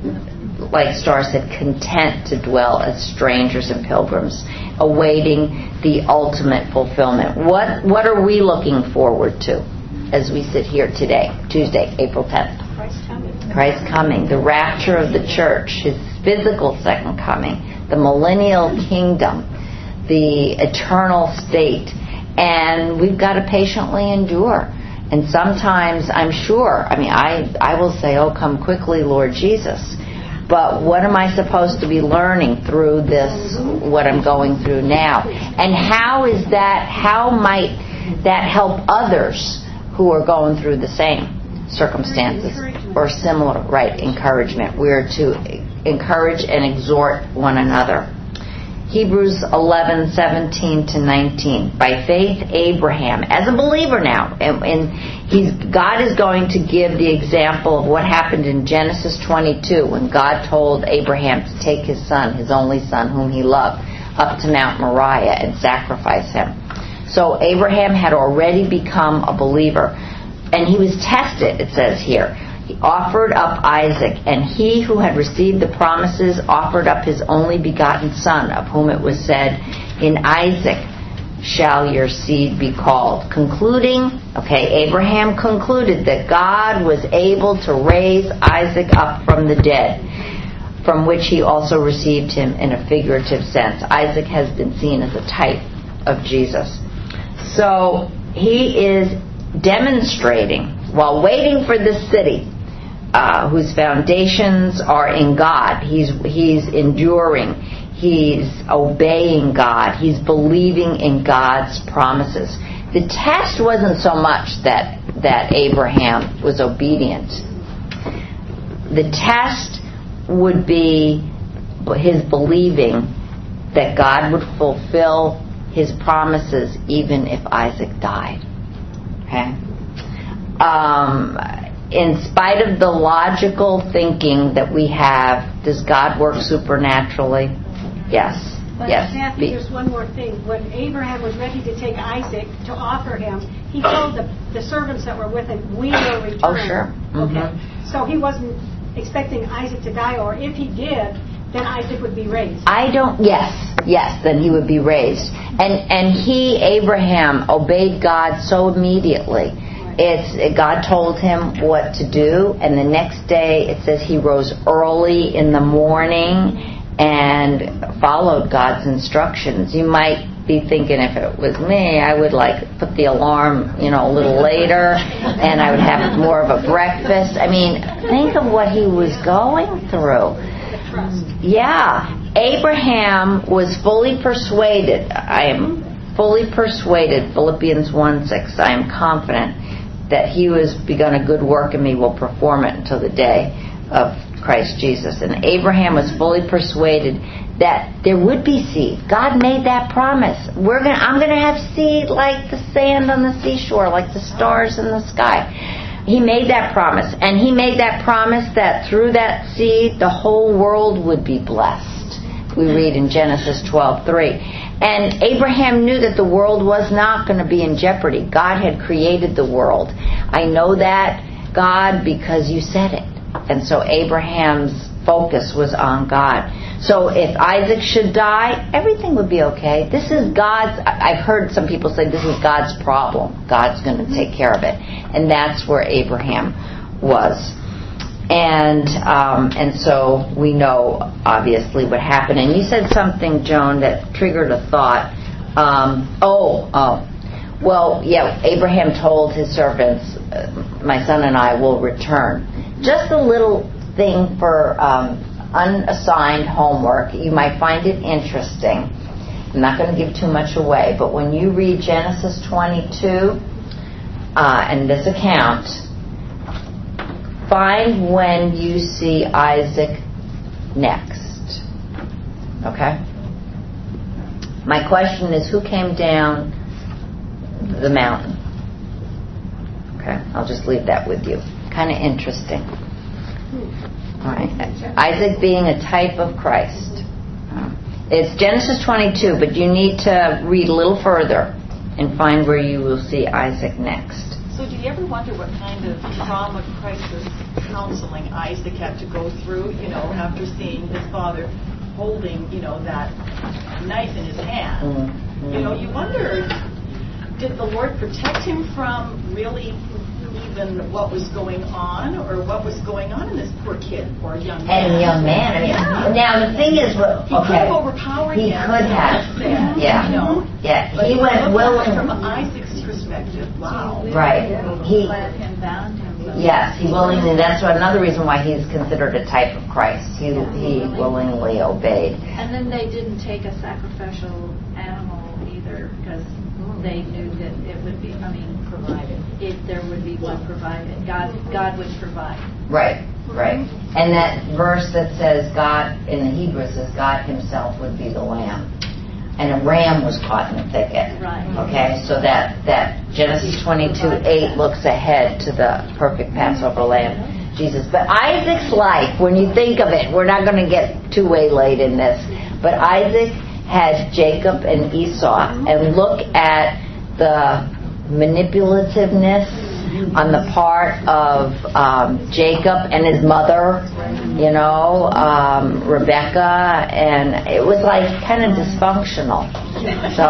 like Starr said, content to dwell as strangers and pilgrims, awaiting the ultimate fulfillment. What what are we looking forward to as we sit here today, Tuesday, April tenth? Christ's coming. Christ's coming, the rapture of the church, his physical second coming, the millennial kingdom, the eternal state. And we've got to patiently endure. And sometimes, I'm sure, I mean, I, I will say, oh, come quickly, Lord Jesus. But what am I supposed to be learning through this, what I'm going through now? And how is that, how might that help others who are going through the same circumstances or similar, right, encouragement? We're to encourage and exhort one another. Hebrews eleven seventeen to nineteen. By faith, Abraham, as a believer now, and, and he's God is going to give the example of what happened in Genesis twenty-two when God told Abraham to take his son, his only son, whom he loved, up to Mount Moriah and sacrifice him. So Abraham had already become a believer, and he was tested, it says here. He offered up Isaac, and he who had received the promises offered up his only begotten son, of whom it was said, in Isaac shall your seed be called. Concluding, okay, Abraham concluded that God was able to raise Isaac up from the dead, from which he also received him in a figurative sense. Isaac has been seen as a type of Jesus. So he is demonstrating, while waiting for this city, Uh, whose foundations are in God. He's he's enduring. He's obeying God. He's believing in God's promises. The test wasn't so much that that Abraham was obedient. The test would be his believing that God would fulfill his promises even if Isaac died. Okay? Um... In spite of the logical thinking that we have, does God work supernaturally? Yes. But yes. Kathy, there's one more thing. When Abraham was ready to take Isaac to offer him, he told the, the servants that were with him, we will return. Oh, sure. Mm-hmm. Okay. So he wasn't expecting Isaac to die, or if he did, then Isaac would be raised. I don't, yes, yes, then he would be raised. And, and he, Abraham, obeyed God so immediately. It's God told him what to do, and the next day it says he rose early in the morning and followed God's instructions. You might be thinking, if it was me, I would like put the alarm, you know, a little later, and I would have more of a breakfast. I mean, think of what he was going through. Yeah, Abraham was fully persuaded. I am fully persuaded. Philippians one six. I am confident that he who has begun a good work in me will perform it until the day of Christ Jesus. And Abraham was fully persuaded that there would be seed. God made that promise. We're gonna, I'm going to have seed like the sand on the seashore, like the stars in the sky. He made that promise. And he made that promise that through that seed, the whole world would be blessed. We read in Genesis twelve three. And Abraham knew that the world was not going to be in jeopardy. God had created the world. I know that, God, because you said it. And so Abraham's focus was on God. So if Isaac should die, everything would be okay. This is God's, I've heard some people say this is God's problem. God's going to take care of it. And that's where Abraham was. And um, and so we know, obviously, what happened. And you said something, Joan, that triggered a thought. Um, oh, oh. Well, yeah, Abraham told his servants, uh, my son and I will return. Just a little thing for um, unassigned homework. You might find it interesting. I'm not going to give too much away, but when you read Genesis twenty-two uh, and this account, find when you see Isaac next. Okay? My question is, who came down the mountain? Okay, I'll just leave that with you. Kind of interesting. All right. Isaac being a type of Christ. It's Genesis twenty-two, but you need to read a little further and find where you will see Isaac next. So do you ever wonder what kind of trauma crisis counseling Isaac had to go through, you know, after seeing his father holding, you know, that knife in his hand? Mm-hmm. You know, you wonder, did the Lord protect him from really even what was going on, or what was going on in this poor kid or young man? And young man. I mean, yeah. Now the thing is, what he okay, could have overpowered he him. could have. Yeah. Yeah. You know? Yeah. But he went willing from Isaac's perspective. Wow. Right. He. him, bound him. Yes, he willingly. That's another reason why he's considered a type of Christ. He he willingly obeyed. And then they didn't take a sacrificial animal either, because they knew that it would be, I mean, provided. If there would be one provided, God God would provide. Right, right. And that verse that says God in the Hebrew says God Himself would be the lamb, and a ram was caught in the thicket. Right. Okay, so that that Genesis twenty-two eight looks ahead to the perfect Passover lamb, Jesus. But Isaac's life, when you think of it, we're not going to get too waylaid in this, but Isaac had Jacob and Esau, and look at the manipulativeness on the part of um, Jacob and his mother, you know, um, Rebecca, and it was like kind of dysfunctional. So,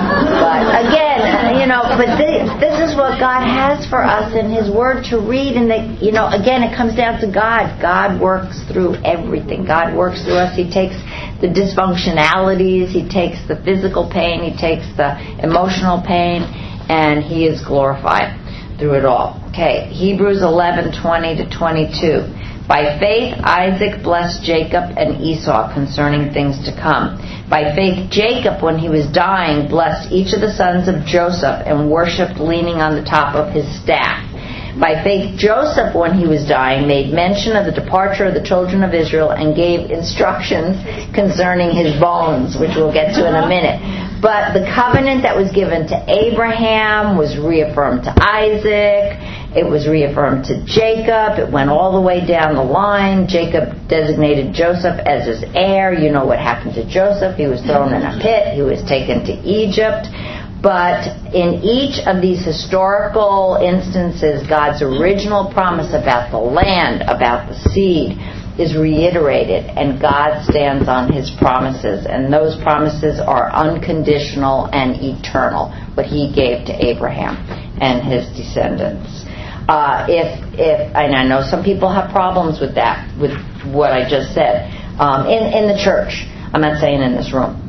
but again, you know, but this, this is what God has for us in His Word to read, and that, you know, again, it comes down to God. God works through everything. God works through us. He takes the dysfunctionalities, He takes the physical pain, He takes the emotional pain, and He is glorified through it all. Okay, Hebrews eleven twenty to twenty-two. By faith, Isaac blessed Jacob and Esau concerning things to come. By faith, Jacob, when he was dying, blessed each of the sons of Joseph and worshipped leaning on the top of his staff. By faith, Joseph, when he was dying, made mention of the departure of the children of Israel and gave instructions concerning his bones, which we'll get to in a minute. But the covenant that was given to Abraham was reaffirmed to Isaac. It was reaffirmed to Jacob. It went all the way down the line. Jacob designated Joseph as his heir. You know what happened to Joseph. He was thrown in a pit. He was taken to Egypt. But in each of these historical instances, God's original promise about the land, about the seed, is reiterated, and God stands on His promises, and those promises are unconditional and eternal, what He gave to Abraham and his descendants. Uh, if, if, and I know some people have problems with that, with what I just said, um, in, in the church. I'm not saying in this room.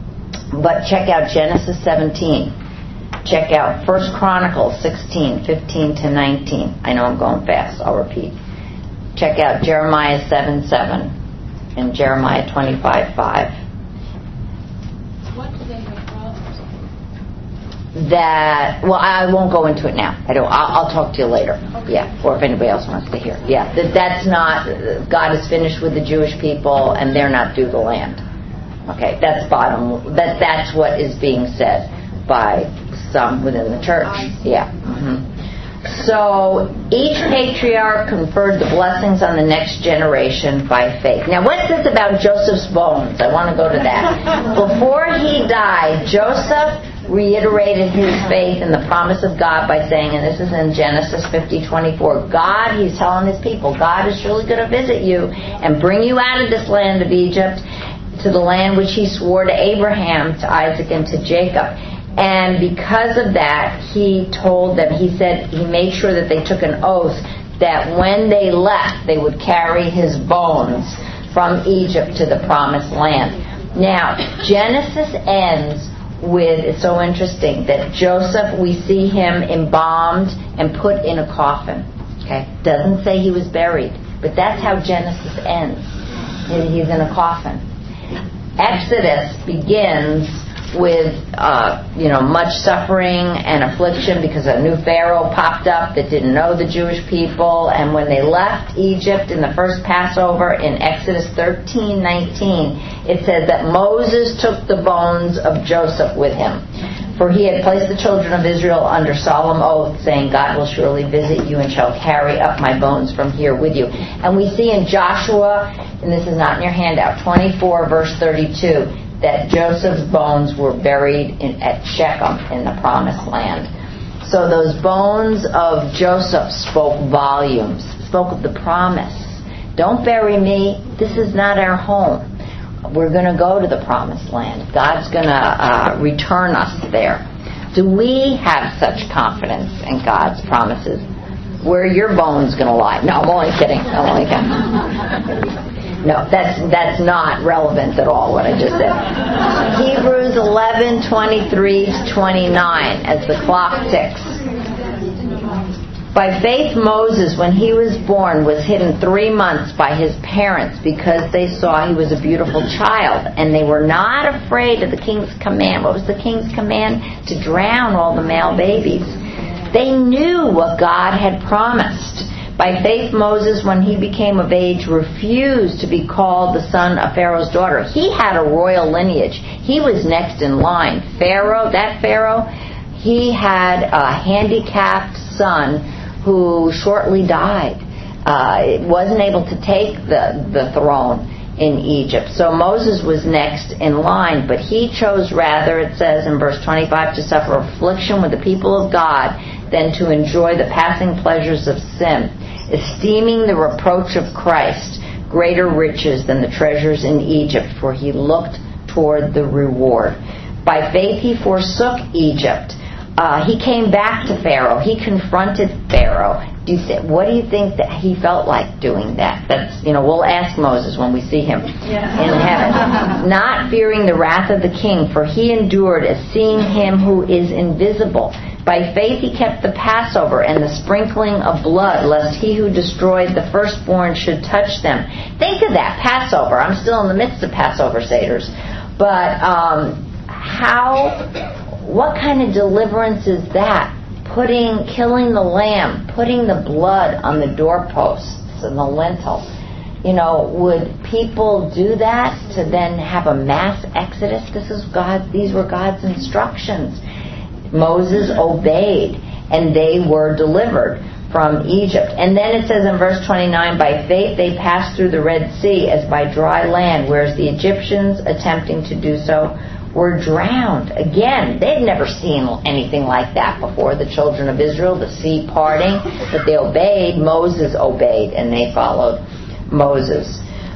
But check out Genesis seventeen. Check out First Chronicles sixteen, fifteen to nineteen. I know I'm going fast. I'll repeat. Check out Jeremiah seven seven and Jeremiah twenty-five five. What do they have problems? That, well, I won't go into it now. I don't. I'll, I'll talk to you later. Okay. Yeah, or if anybody else wants to hear. Yeah, that that's not. God is finished with the Jewish people, and they're not due the land. Okay, that's bottom. That that's what is being said by some within the church. Yeah. Mm-hmm. So each patriarch conferred the blessings on the next generation by faith. Now, what's this about Joseph's bones? I want to go to that. Before he died, Joseph reiterated his faith in the promise of God by saying, and this is in Genesis fifty twenty-four, God, he's telling his people, God is surely going to visit you and bring you out of this land of Egypt to the land which he swore to Abraham, to Isaac, and to Jacob. And because of that, he told them, he said, he made sure that they took an oath that when they left, they would carry his bones from Egypt to the promised land. Now, Genesis ends with, it's so interesting, that Joseph, we see him embalmed and put in a coffin. Okay, doesn't say he was buried, but that's how Genesis ends. He's in a coffin. Exodus begins with uh, you know much suffering and affliction because a new Pharaoh popped up that didn't know the Jewish people, and when they left Egypt in the first Passover in Exodus thirteen nineteen, it says that Moses took the bones of Joseph with him, for he had placed the children of Israel under solemn oath, saying, God will surely visit you and shall carry up my bones from here with you. And we see in Joshua, and this is not in your handout, twenty-four verse thirty-two, that Joseph's bones were buried in, at Shechem in the promised land. So those bones of Joseph spoke volumes, spoke of the promise. Don't bury me. This is not our home. We're going to go to the promised land. God's going to uh, return us there. Do we have such confidence in God's promises? Where are your bones going to lie? No, I'm only kidding. I'm only kidding. No, that's that's not relevant at all, what I just said. Hebrews eleven twenty-three to twenty-nine, as the clock ticks. By faith, Moses, when he was born, was hidden three months by his parents because they saw he was a beautiful child, and they were not afraid of the king's command. What was the king's command? To drown all the male babies. They knew what God had promised. By faith, Moses, when he became of age, refused to be called the son of Pharaoh's daughter. He had a royal lineage. He was next in line. Pharaoh, that Pharaoh, he had a handicapped son who shortly died. Uh, wasn't able to take the, the throne in Egypt. So Moses was next in line, but he chose rather, it says in verse twenty-five, to suffer affliction with the people of God than to enjoy the passing pleasures of sin, esteeming the reproach of Christ greater riches than the treasures in Egypt, for he looked toward the reward. By faith he forsook Egypt. Uh, he came back to Pharaoh. He confronted Pharaoh. Do you th- what do you think that he felt like doing that? That's, you know, we'll ask Moses when we see him yeah. in heaven. Not fearing the wrath of the king, for he endured as seeing him who is invisible. By faith he kept the Passover and the sprinkling of blood, lest he who destroyed the firstborn should touch them. Think of that, Passover. I'm still in the midst of Passover Seders. But um, how... what kind of deliverance is that? Putting, killing the lamb, putting the blood on the doorposts and the lintel. You know, would people do that to then have a mass exodus? This is God. These were God's instructions. Moses obeyed, and they were delivered from Egypt. And then it says in verse twenty-nine, by faith they passed through the Red Sea as by dry land, whereas the Egyptians, attempting to do so, were drowned. Again, they'd never seen anything like that before, the children of Israel, the sea parting, but they obeyed. Moses obeyed, and they followed Moses.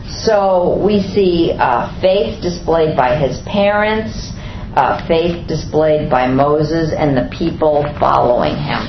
So we see uh, faith displayed by his parents, uh, faith displayed by Moses and the people following him.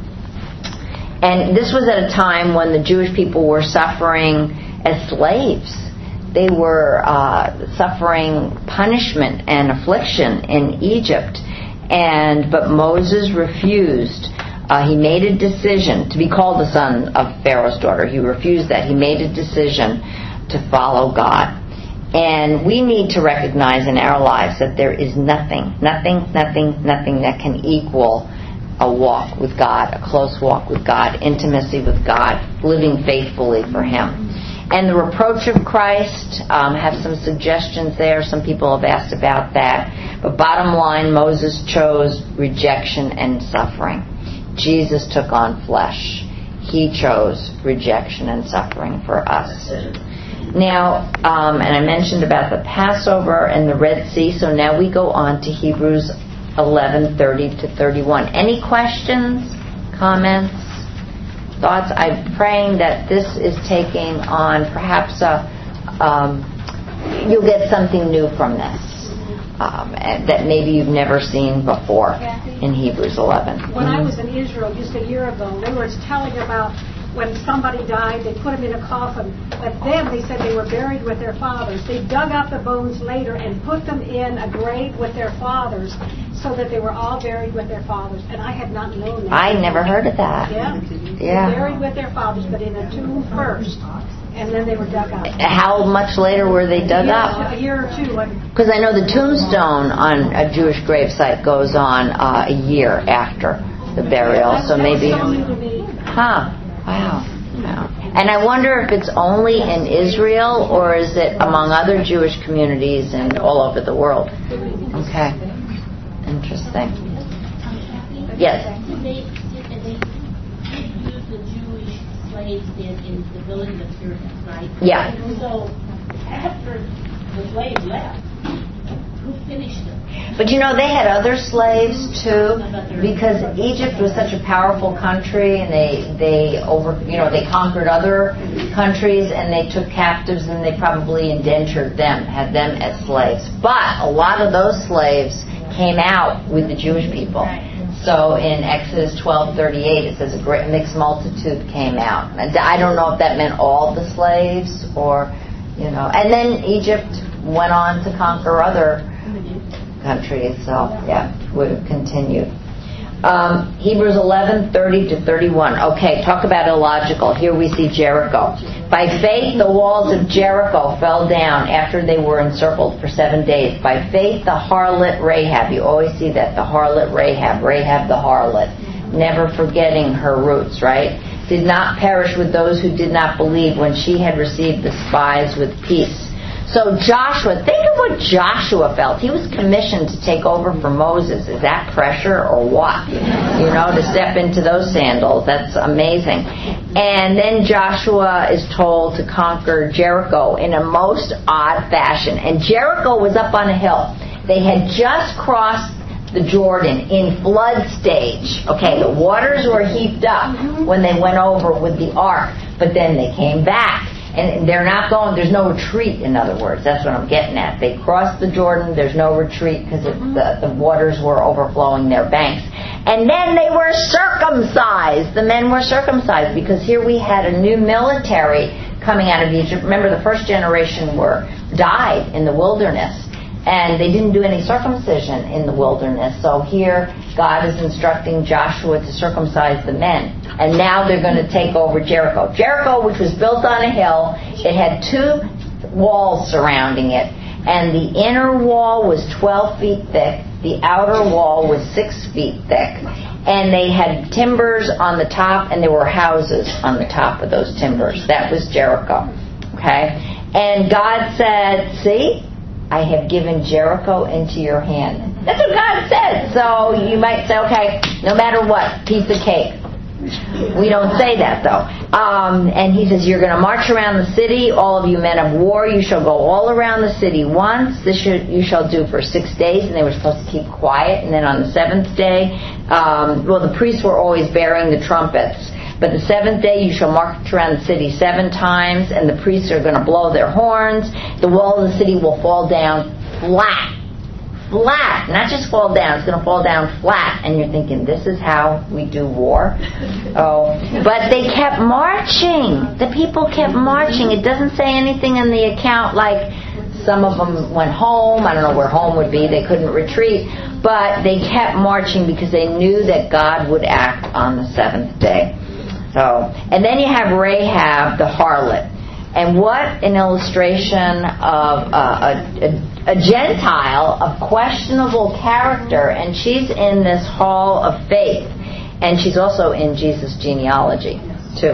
And this was at a time when the Jewish people were suffering as slaves. They were uh, suffering punishment and affliction in Egypt, and but Moses refused. Uh, he made a decision to be called the son of Pharaoh's daughter. He refused that. He made a decision to follow God. And we need to recognize in our lives that there is nothing, nothing, nothing, nothing that can equal a walk with God, a close walk with God, intimacy with God, living faithfully for Him. And the reproach of Christ, um, have some suggestions there. Some people have asked about that. But bottom line, Moses chose rejection and suffering. Jesus took on flesh. He chose rejection and suffering for us. Now, um, and I mentioned about the Passover and the Red Sea, so now we go on to Hebrews eleven thirty to thirty-one. Any questions, comments, thoughts? I'm praying that this is taking on perhaps a, um, you'll get something new from this. Um, that maybe you've never seen before in Hebrews eleven. When I was in Israel just a year ago, they were telling about when somebody died, they put them in a coffin, but then they said they were buried with their fathers. They dug up the bones later and put them in a grave with their fathers so that they were all buried with their fathers. And I had not known that. I never heard of that. Yeah. Yeah. Buried with their fathers, but in a tomb first. And then they were dug up. How much later were they dug yeah, up? A year or two. Because I know the tombstone on a Jewish gravesite goes on uh, a year after the burial. So maybe... Huh. Wow. Wow. And I wonder if it's only in Israel or is it among other Jewish communities and all over the world? Okay. Interesting. Yes. They, they did use the Jewish slaves in, in the building of pyramids, right? Yeah. So after the slaves left, who finished them? But you know, they had other slaves too, because Egypt was such a powerful country, and they they over you know they conquered other countries, and they took captives, and they probably indentured them, had them as slaves. But a lot of those slaves came out with the Jewish people. So in Exodus twelve thirty-eight, it says a great mixed multitude came out. And I don't know if that meant all the slaves or, you know. And then Egypt went on to conquer other countries. So yeah, would have continued. Um, Hebrews eleven thirty to thirty-one. Okay, talk about illogical. Here we see Jericho. By faith, the walls of Jericho fell down after they were encircled for seven days. By faith, the harlot Rahab. You always see that, the harlot Rahab. Rahab the harlot. Never forgetting her roots, right? Did not perish with those who did not believe when she had received the spies with peace. So Joshua, think of what Joshua felt. He was commissioned to take over for Moses. Is that pressure or what? You know, to step into those sandals. That's amazing. And then Joshua is told to conquer Jericho in a most odd fashion. And Jericho was up on a hill. They had just crossed the Jordan in flood stage. Okay, the waters were heaped up when they went over with the ark, but then they came back. And they're not going, there's no retreat, in other words. That's what I'm getting at. They crossed the Jordan, there's no retreat because the, the waters were overflowing their banks. And then they were circumcised. The men were circumcised because here we had a new military coming out of Egypt. Remember, the first generation were died in the wilderness. And they didn't do any circumcision in the wilderness. So here, God is instructing Joshua to circumcise the men. And now they're going to take over Jericho. Jericho, which was built on a hill, it had two walls surrounding it. And the inner wall was twelve feet thick. The outer wall was six feet thick. And they had timbers on the top, and there were houses on the top of those timbers. That was Jericho. Okay? And God said, see? I have given Jericho into your hand. That's what God said. So you might say, okay, no matter what, piece of cake. We don't say that, though. Um, and he says, you're going to march around the city, all of you men of war. You shall go all around the city once. This should, you shall do for six days. And they were supposed to keep quiet. And then on the seventh day, um, well, the priests were always bearing the trumpets. But the seventh day you shall march around the city seven times, and the priests are going to blow their horns. The wall of the city will fall down flat. Flat. Not just fall down, it's going to fall down flat. And you're thinking, this is how we do war? Oh. But they kept marching. The people kept marching. It doesn't say anything in the account like some of them went home. I don't know where home would be. They couldn't retreat. But they kept marching because they knew that God would act on the seventh day. So, and then you have Rahab the harlot. And what an illustration of uh, a, a, a Gentile of questionable character. And she's in this hall of faith. And she's also in Jesus' genealogy, too.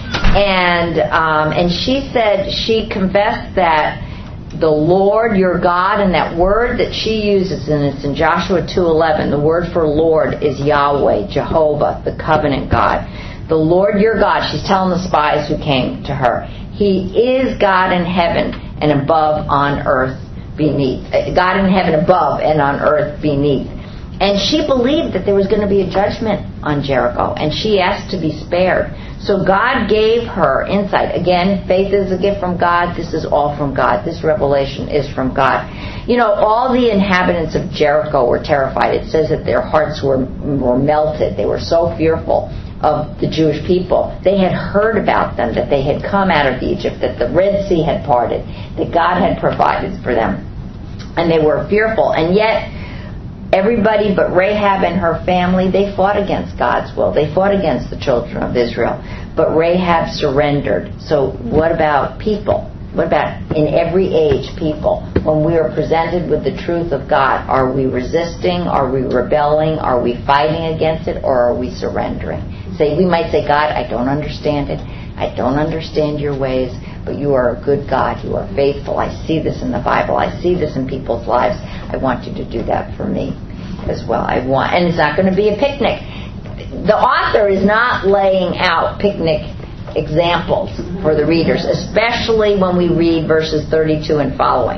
And um, and she said, she confessed that the Lord your God, and that word that she uses, and it's in Joshua two eleven, the word for Lord is Yahweh, Jehovah, the covenant God. The Lord your God, she's telling the spies who came to her, He is God in heaven and above on earth beneath. God in heaven above and on earth beneath. And she believed that there was going to be a judgment on Jericho, and she asked to be spared. So God gave her insight. Again, faith is a gift from God. This is all from God. This revelation is from God. You know, all the inhabitants of Jericho were terrified. It says that their hearts were, were melted. They were so fearful of the Jewish people. They had heard about them, that they had come out of Egypt, that the Red Sea had parted, that God had provided for them. And they were fearful. And yet, everybody but Rahab and her family, they fought against God's will. They fought against the children of Israel. But Rahab surrendered. So what about people? What about in every age people? When we are presented with the truth of God, are we resisting? Are we rebelling? Are we fighting against it? Or are we surrendering? Say, we might say, God, I don't understand it. I don't understand your ways, but you are a good God. You are faithful. I see this in the Bible. I see this in people's lives. I want you to do that for me as well. I want, and it's not going to be a picnic. The author is not laying out picnic examples for the readers, especially when we read verses thirty-two and following.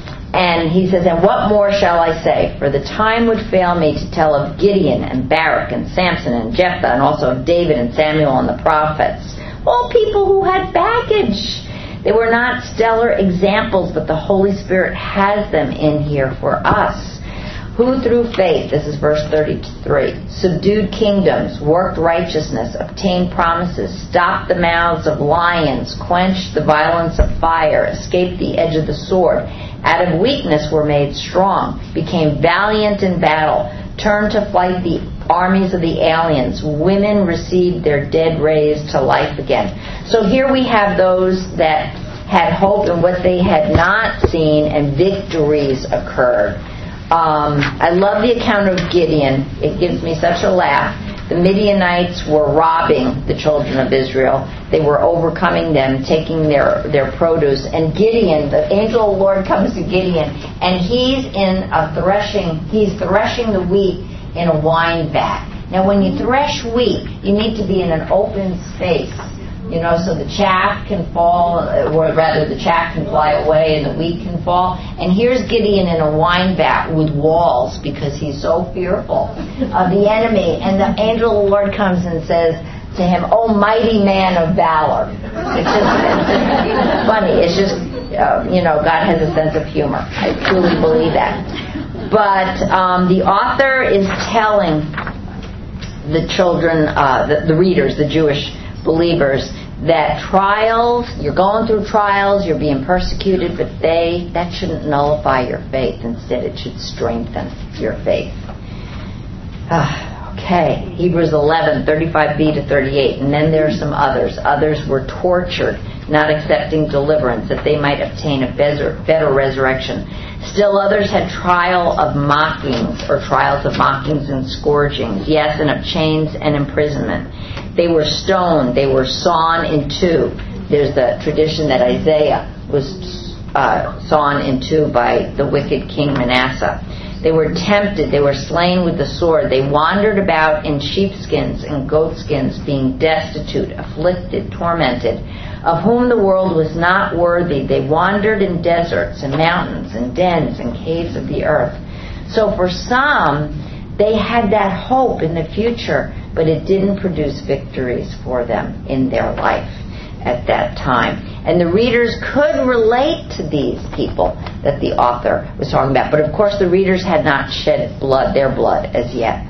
And he says, and what more shall I say? For the time would fail me to tell of Gideon and Barak and Samson and Jephthah, and also of David and Samuel and the prophets. All people who had baggage. They were not stellar examples, but the Holy Spirit has them in here for us. Who through faith, this is verse thirty-three, subdued kingdoms, worked righteousness, obtained promises, stopped the mouths of lions, quenched the violence of fire, escaped the edge of the sword, out of weakness were made strong, became valiant in battle, turned to flight the armies of the aliens, women received their dead raised to life again. So here we have those that had hope in what they had not seen, and victories occurred. Um, I love the account of Gideon. It gives me such a laugh. The Midianites were robbing the children of Israel. They were overcoming them, taking their, their produce. And Gideon, the angel of the Lord comes to Gideon, and he's in a threshing, he's threshing the wheat in a wine vat. Now when you thresh wheat, you need to be in an open space, you know, so the chaff can fall, or rather the chaff can fly away and the wheat can fall. And here's Gideon in a wine vat with walls because he's so fearful of the enemy. And the angel of the Lord comes and says to him, "Oh, mighty man of valor." It's just, it's just funny. It's just, uh, you know, God has a sense of humor. I truly believe that. But um, the author is telling the children, uh, the, the readers, the Jewish believers, that trials, you're going through trials, you're being persecuted, but they, that shouldn't nullify your faith. Instead, it should strengthen your faith. Uh, okay, Hebrews eleven, thirty-five b to thirty-eight, and then there are some others. Others were tortured, not accepting deliverance, that they might obtain a better, better resurrection. Still others had trial of mockings, or trials of mockings and scourgings, yes, and of chains and imprisonment. They were stoned, they were sawn in two. There's the tradition that Isaiah was uh, sawn in two by the wicked King Manasseh. They were tempted, they were slain with the sword. They wandered about in sheepskins and goatskins, being destitute, afflicted, tormented, of whom the world was not worthy. They wandered in deserts and mountains and dens and caves of the earth. So for some, they had that hope in the future, but it didn't produce victories for them in their life at that time. And the readers could relate to these people that the author was talking about. But of course the readers had not shed blood, their blood as yet.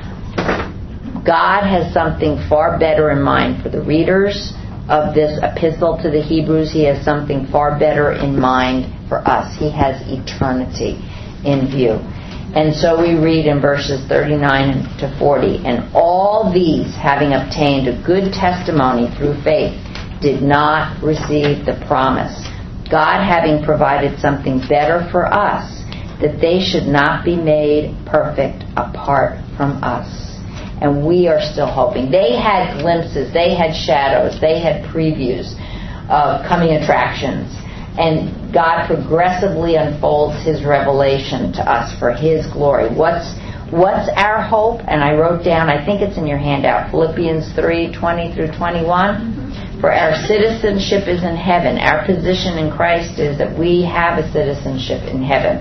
God has something far better in mind for the readers of this epistle to the Hebrews. He has something far better in mind for us. He has eternity in view. And so we read in verses thirty-nine to forty, and all these, having obtained a good testimony through faith, did not receive the promise, God having provided something better for us, that they should not be made perfect apart from us. And we are still hoping. They had glimpses, they had shadows, they had previews of coming attractions. And God progressively unfolds His revelation to us for His glory. What's what's our hope? And I wrote down, I think it's in your handout, Philippians three, twenty through twenty-one. For our citizenship is in heaven. Our position in Christ is that we have a citizenship in heaven.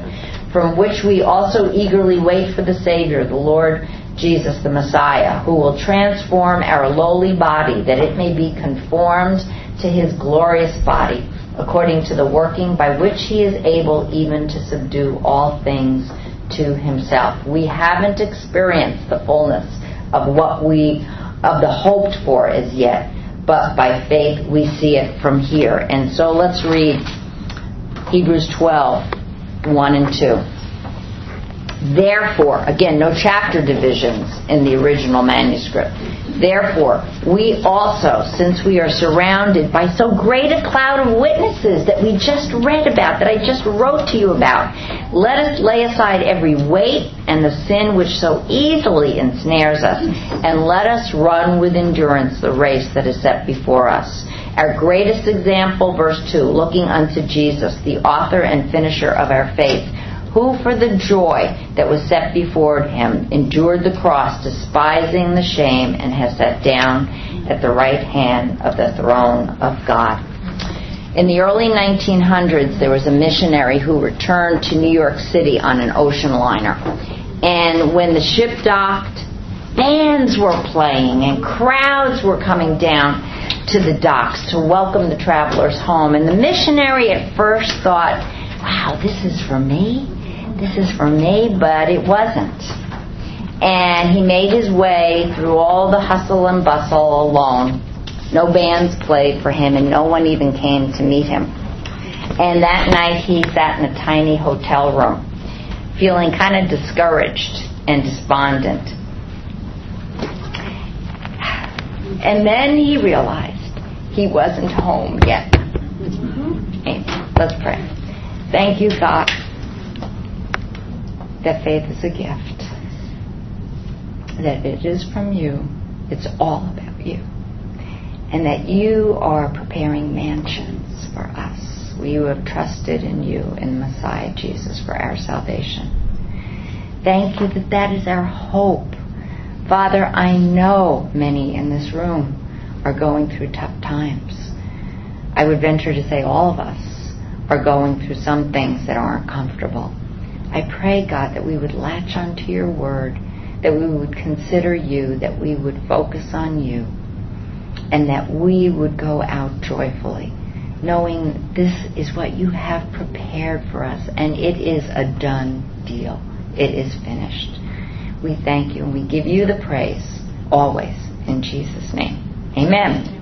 from which we also eagerly wait for the Savior, the Lord Jesus the Messiah, who will transform our lowly body, that it may be conformed to his glorious body, according to the working by which he is able even to subdue all things to himself. We haven't experienced the fullness of what we, of the hoped for as yet, but by faith we see it from here. And so let's read Hebrews twelve, one and two. Therefore, again, no chapter divisions in the original manuscript. Therefore, we also, since we are surrounded by so great a cloud of witnesses that we just read about, that I just wrote to you about, let us lay aside every weight and the sin which so easily ensnares us, and let us run with endurance the race that is set before us. Our greatest example, verse two, looking unto Jesus, the author and finisher of our faith, who for the joy that was set before him endured the cross, despising the shame, and has sat down at the right hand of the throne of God. In the early nineteen hundreds, there was a missionary who returned to New York City on an ocean liner. And when the ship docked, bands were playing and crowds were coming down to the docks to welcome the travelers home. And the missionary at first thought, wow, this is for me? This is for me, but it wasn't. And he made his way through all the hustle and bustle alone. No bands played for him, and no one even came to meet him. And that night he sat in a tiny hotel room, feeling kind of discouraged and despondent. And then he realized he wasn't home yet. Amen. Let's pray. Thank you, God, that faith is a gift, that it is from you, it's all about you, and that you are preparing mansions for us. We who have trusted in you, in Messiah Jesus, for our salvation. Thank you that that is our hope. Father, I know many in this room are going through tough times. I would venture to say all of us are going through some things that aren't comfortable. I pray, God, that we would latch onto your word, that we would consider you, that we would focus on you, and that we would go out joyfully, knowing this is what you have prepared for us, and it is a done deal. It is finished. We thank you, and we give you the praise always in Jesus' name. Amen.